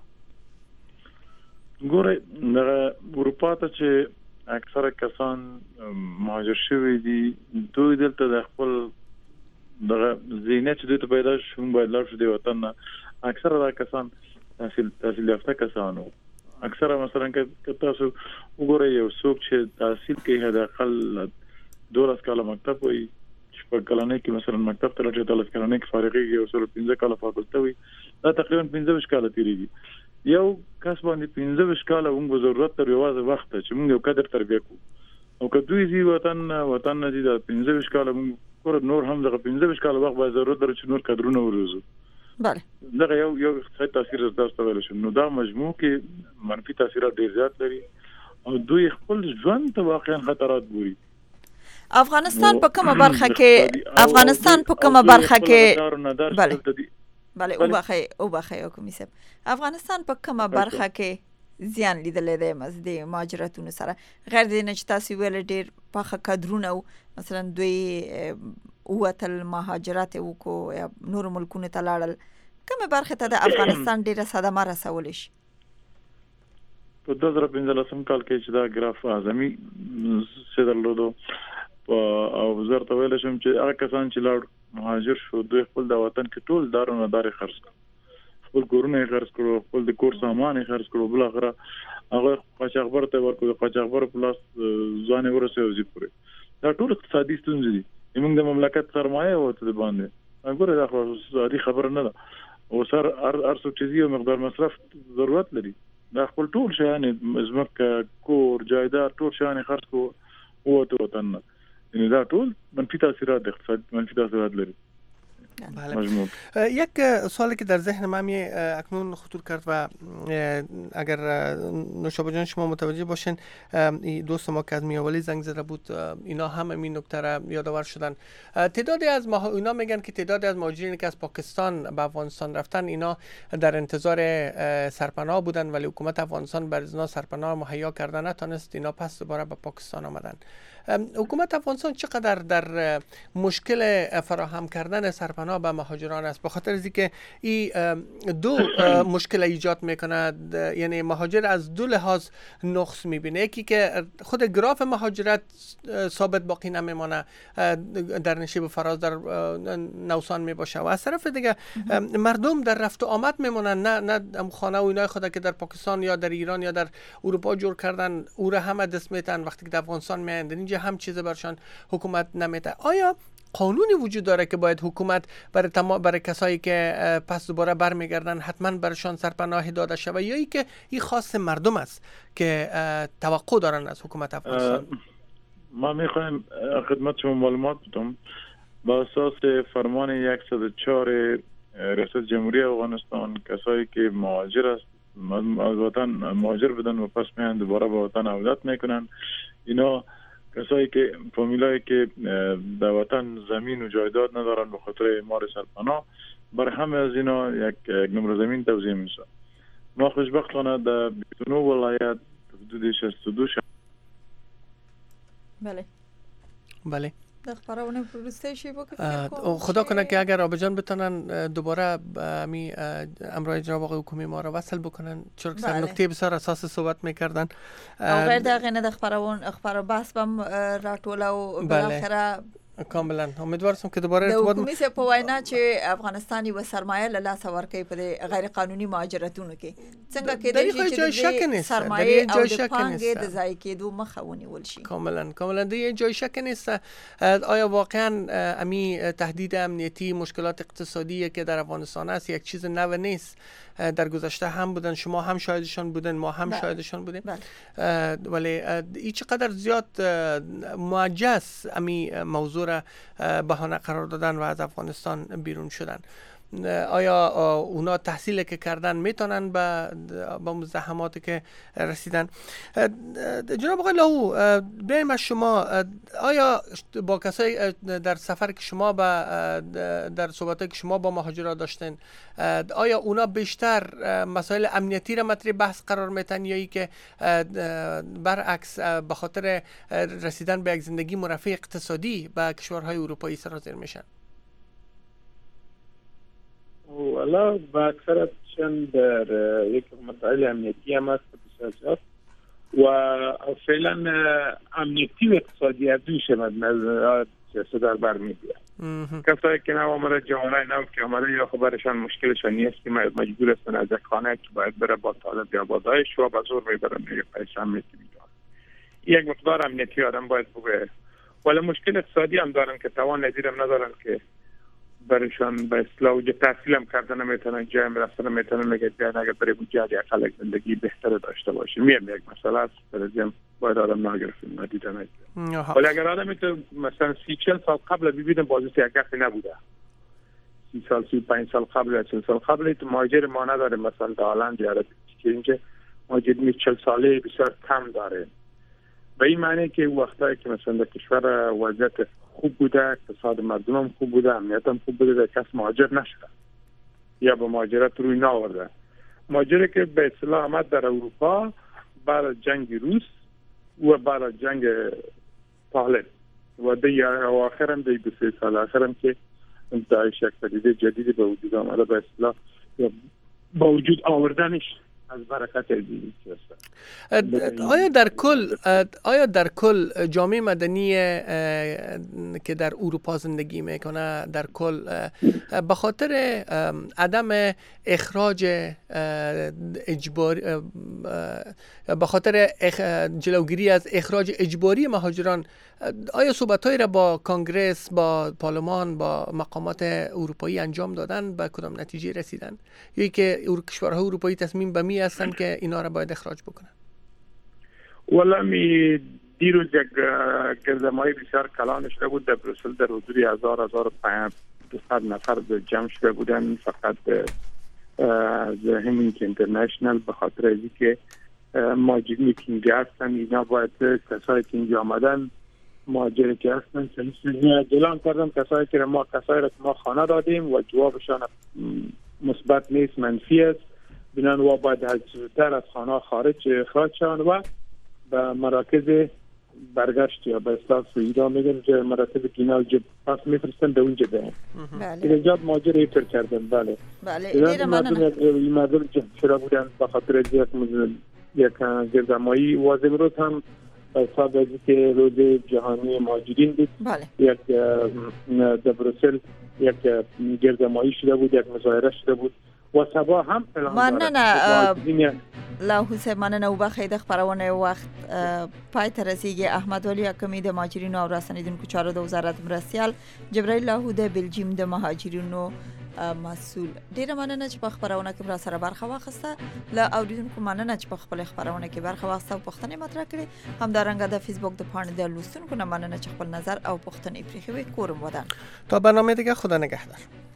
S8: ګوره د اروپا ته چې اکثره کسان مهاجر شوي دي دوی دلته د خپل دغه ذهنیت چې دوی ته پیدا شوم باید لاړ شو د وطن نه اکثره دا کسان تحصیل یافته کسانو اکثره مثلا که تاسو وګورئ یو څوک چې تحصیل کوي حداقل 12 کاله مکتب وي په کلنۍ کې مثلا مکتب ته راځي 13 کلنۍ کې فارغيږي او سره 15 کاله فاکولټه وي دا تقریبا 15 کاله تیریږي یو کس باندې 15 کاله موږ ضرورت تر یوازې وخت چې موږ یو قدر تربیه کوو او که دوی زی وطن نه دي دا 15 کاله موږ کور نور هم دغه 15 کاله وخت به ضرورت درته نور قدرونه وروزو.
S4: بله
S8: دغه یو اقتصادي تاثیر تاسو ویل شو نو دا مجموع کې منفي تاثیرات ډیر زیات لري او دوی خپل ژوند ته واقعا خطرات ګوري.
S4: افغانستان په کومه برخه کې بله او بخې حکومت صاحب افغانستان په کومه برخه کې زیان لیدل دی مزدي مهاجرتونو سره غیر د نه چې تاسو ویل ډیر په کادرونه مثلا دوی وتل مهاجرت وکړو یا نور ملکونو ته لاړل کومه برخه ته د افغانستان ډیره صدمه رسول شي
S8: په 2015 کال کې چې دا ګراف اعظمي څه درلودو او وزارت ویل شم چې هغه کسان چې لاړ مهاجر شو دوی خپل د وطن کې ټول دارونه داري خرڅ خپل کورونه خرڅ کړو خپل د کور سامان خرڅ کړو بل اخره هغه قاچاقبر ته ورکو قاچاقبر پلاس ځواني ورسې وزي پورې دا ټول اقتصادي ستونزې دي موږ د مملکت سرمایه وته باندې وګوره دا خو ساده خبره نه ده او سر ارسو چې یو مقدار مصرف ضرورت لري دا خپل ټول شیان زمکه کور جایداد ټول شیان خرڅ کو وته وطن یعنی دا ټول منفی تاثیرات اقتصادی منفی تاثیرات لري.
S3: بله. یک سوالی که در ذهن من اکنون خطور کرد و اگر نوشابه جان شما متوجه باشین دوست ما که از میاولی زنگ زده بود اینا هم این نکته را یادآور شدن. تعدادی از اینا میگن که تعدادی از مهاجرینی که از پاکستان به افغانستان رفتن اینا در انتظار سرپناه بودن ولی حکومت افغانستان بر اینا سرپناه مهیا کردن نتونست اینا پس دوباره به پاکستان آمدن. حکومت افغانستان چقدر در مشکل فراهم کردن سرپناه به مهاجران است؟ به خاطر اینکه این دو مشکل ایجاد میکنه، یعنی مهاجر از دو لحاظ نقص میبینه. یکی که خود گراف مهاجرت ثابت باقی نمیمانه، در نشیب فراز در نوسان میباشه، و از طرف دیگه مردم در رفت و آمد میمونن، نه خانه و اینای خود که در پاکستان یا در ایران یا در اروپا جور کردن او را هم دست میتن، وقتی که در افغانستان میاند اینجا هم چیز برشان حکومت نمیده. آیا قانونی وجود داره که باید حکومت برای کسایی که پس دوباره برمیگردن حتما برشان سرپناه داده شود، یا ای که این خاص مردم است که توقع دارن از حکومت افغانستان؟
S8: ما میخوایم خدمت شما معلومات بدم. با اساس فرمان 104 ریاست جمهوری افغانستان، کسایی که مهاجر است از وطن مهاجر بدن و پس میان دوباره به وطن عودت میکنن، اینا کسایی که فامیلایی که در وطن زمین و جایداد ندارن به خاطر اعمار سرپناه، برای همه از اینا یک نمره زمین توزیع میشه. ما خوشبختانه در 29 ولایت حدود 62
S3: بله
S4: خبرونه پروستیشی
S3: خدا کنه که اگر آبجان بتونن دوباره می امرای جناب آقای حکومی ما را وصل بکنن، چون که سر نکته بسیار اساس صحبت میکردن.
S4: غیر دقیقه نه اخبار بحث بم راټوله او بالاخره
S3: کاملا امیدوار سم که دوباره
S4: ارتباط کمیسیون په وینا چې افغانستان و سرمایه له لاس ورکړي په غیر قانوني مهاجرتونو کې څنګه کېدای شي چې سرمایه او د پانګې د ځای کېدو مخه ونیول شي؟
S3: کاملا دیگه جای شک نیست. آیا واقعا امی تهدید امنیتی، مشکلات اقتصادی که در افغانستان است یک چیز نو نیست؟ در گذشته هم بودن، شما هم شاهدشان بودن، ما هم شاهدشان بودیم، ولی این چقدر زیاد معجز امی موضوع را بهانه قرار دادن و از افغانستان بیرون شدن. آیا اونا تحصیل که کردن میتونن با مزاحماتی که رسیدن؟ جناب آقای لاهو، بیایم از شما. آیا با کسایی در سفر که شما در صحبتایی که شما با مهاجران داشتین، آیا اونا بیشتر مسائل امنیتی را مطرح بحث قرار میتن، یا ای که برعکس به خاطر رسیدن به یک زندگی مرفه اقتصادی به کشورهای اروپایی سرازیر میشن؟
S5: والا با اکثرتشان در یک مسائل امنیتی هم است بسیار و فعلا امنیتی و اقتصادی دوش مد سیاست در بر میگیره. کسایی که نه آمده جامعه نو که آمده یا خبرشان مشکلشان نیست که مجبور هستن از یک خانه که باید بره با طالب یا با داعش و با زور میبرن یک پیسه امنیتی میدن. یک مقدار امنیتی آدم باید بگه، ولی مشکل اقتصادی هم دارن که توان نظیرم ندارن که برشان به اصلاح و تحصیل هم کردن نمیتونن، جای رفتن نمیتونن، میگه بیان اگر برای بودجه یا خلق زندگی بهتر داشته باشیم. یک مسئله است برای باید آدم ناگرفتیم ندیده نگیره. ولی اگر آدم مثلا 30-40 سال قبل ببینیم بازی یک گفتی نبوده، 30 سال 35 سال قبل یا 40 سال قبل تو مهاجر ما نداره، مثلا در هلند یا که اینجا مهاجر 40 ساله بسیار کم داره. به این معنی که وقتایی که مثلا در کشور وضعیت خوب بوده، اقتصاد مردم هم خوب بوده، امنیت هم خوب بوده، کس مهاجر نشده یا به مهاجرت روی نآورده. مهاجری که به اصطلاح آمد در اروپا برای جنگ روس و برای جنگ طالب و آخر هم 2 سال آخر هم که داعش یک پدیده جدیدی به وجود آمده، به اصطلاح با وجود آوردنش از برکت دیگه است.
S3: آیا در کل جامعه مدنی که در اروپا زندگی میکنه در کل به خاطر عدم اخراج اجباری، به خاطر جلوگیری از اخراج اجباری مهاجران، آیا صحبت‌هایی را با کانگرس، با پارلمان، با مقامات اروپایی انجام دادن؟ به کدام نتیجه رسیدن؟ یا که کشورهای اروپایی تصمیم به می هستند که اینا را باید اخراج بکنن؟
S5: والا دیروز یک گردمایی بسیار کلان شده بود در بروسل، در حدود 1000-1500 نفر جمع شده بودن، فقط از همین که اینترنشنل به خاطر ازی که مهاجر میتینگ هستن، اینا باید کسایی که اینجا آمدن مهاجری که هستن اعلام کردن کسایی که ما خانه دادیم و جوابشان مثبت نیست، منفی است، بنان و باید زودتر از خانه اخراج شوند و به مراکز برگشت یا به استاد ایران میگن که مراتب کینال جب پس میفرستن به اونجا ده.
S4: بله.
S5: اینجا ماجرا ایتر کردن. بله.
S4: بله. دیر ممنونم.
S5: این مردم چرا بودن به خاطر یک گردمایی واضح روز هم حساب از که روز جهانی مهاجرین بود.
S4: بله.
S5: یک در بروسل یک گردمایی شده بود، یک مظاهره شده بود و سبا هم
S4: مننه لا حسین مننه او بخیر د خبرونه وخت پای تر رسیدگی احمد ولی حکمی د مهاجرینو او رسنیدونکو چارو د وزارت مرستيال جبرائیل لاهو د بلجیم د مهاجرینو مسؤل. ډیره مننه چې په خبرونه کې بر سره برخه واخسته. لا اوریدونکو مننه چې په خپل خبرونه کې برخه واخسته او پوښتنه مطرح کړې. همدارنګه د فیسبوک د پاڼې د لوستونکو مننه چې خپل نظر او پوښتنې پرېښوي. کورم ودان.
S3: تا برنامه دیگه خدا نگهدار.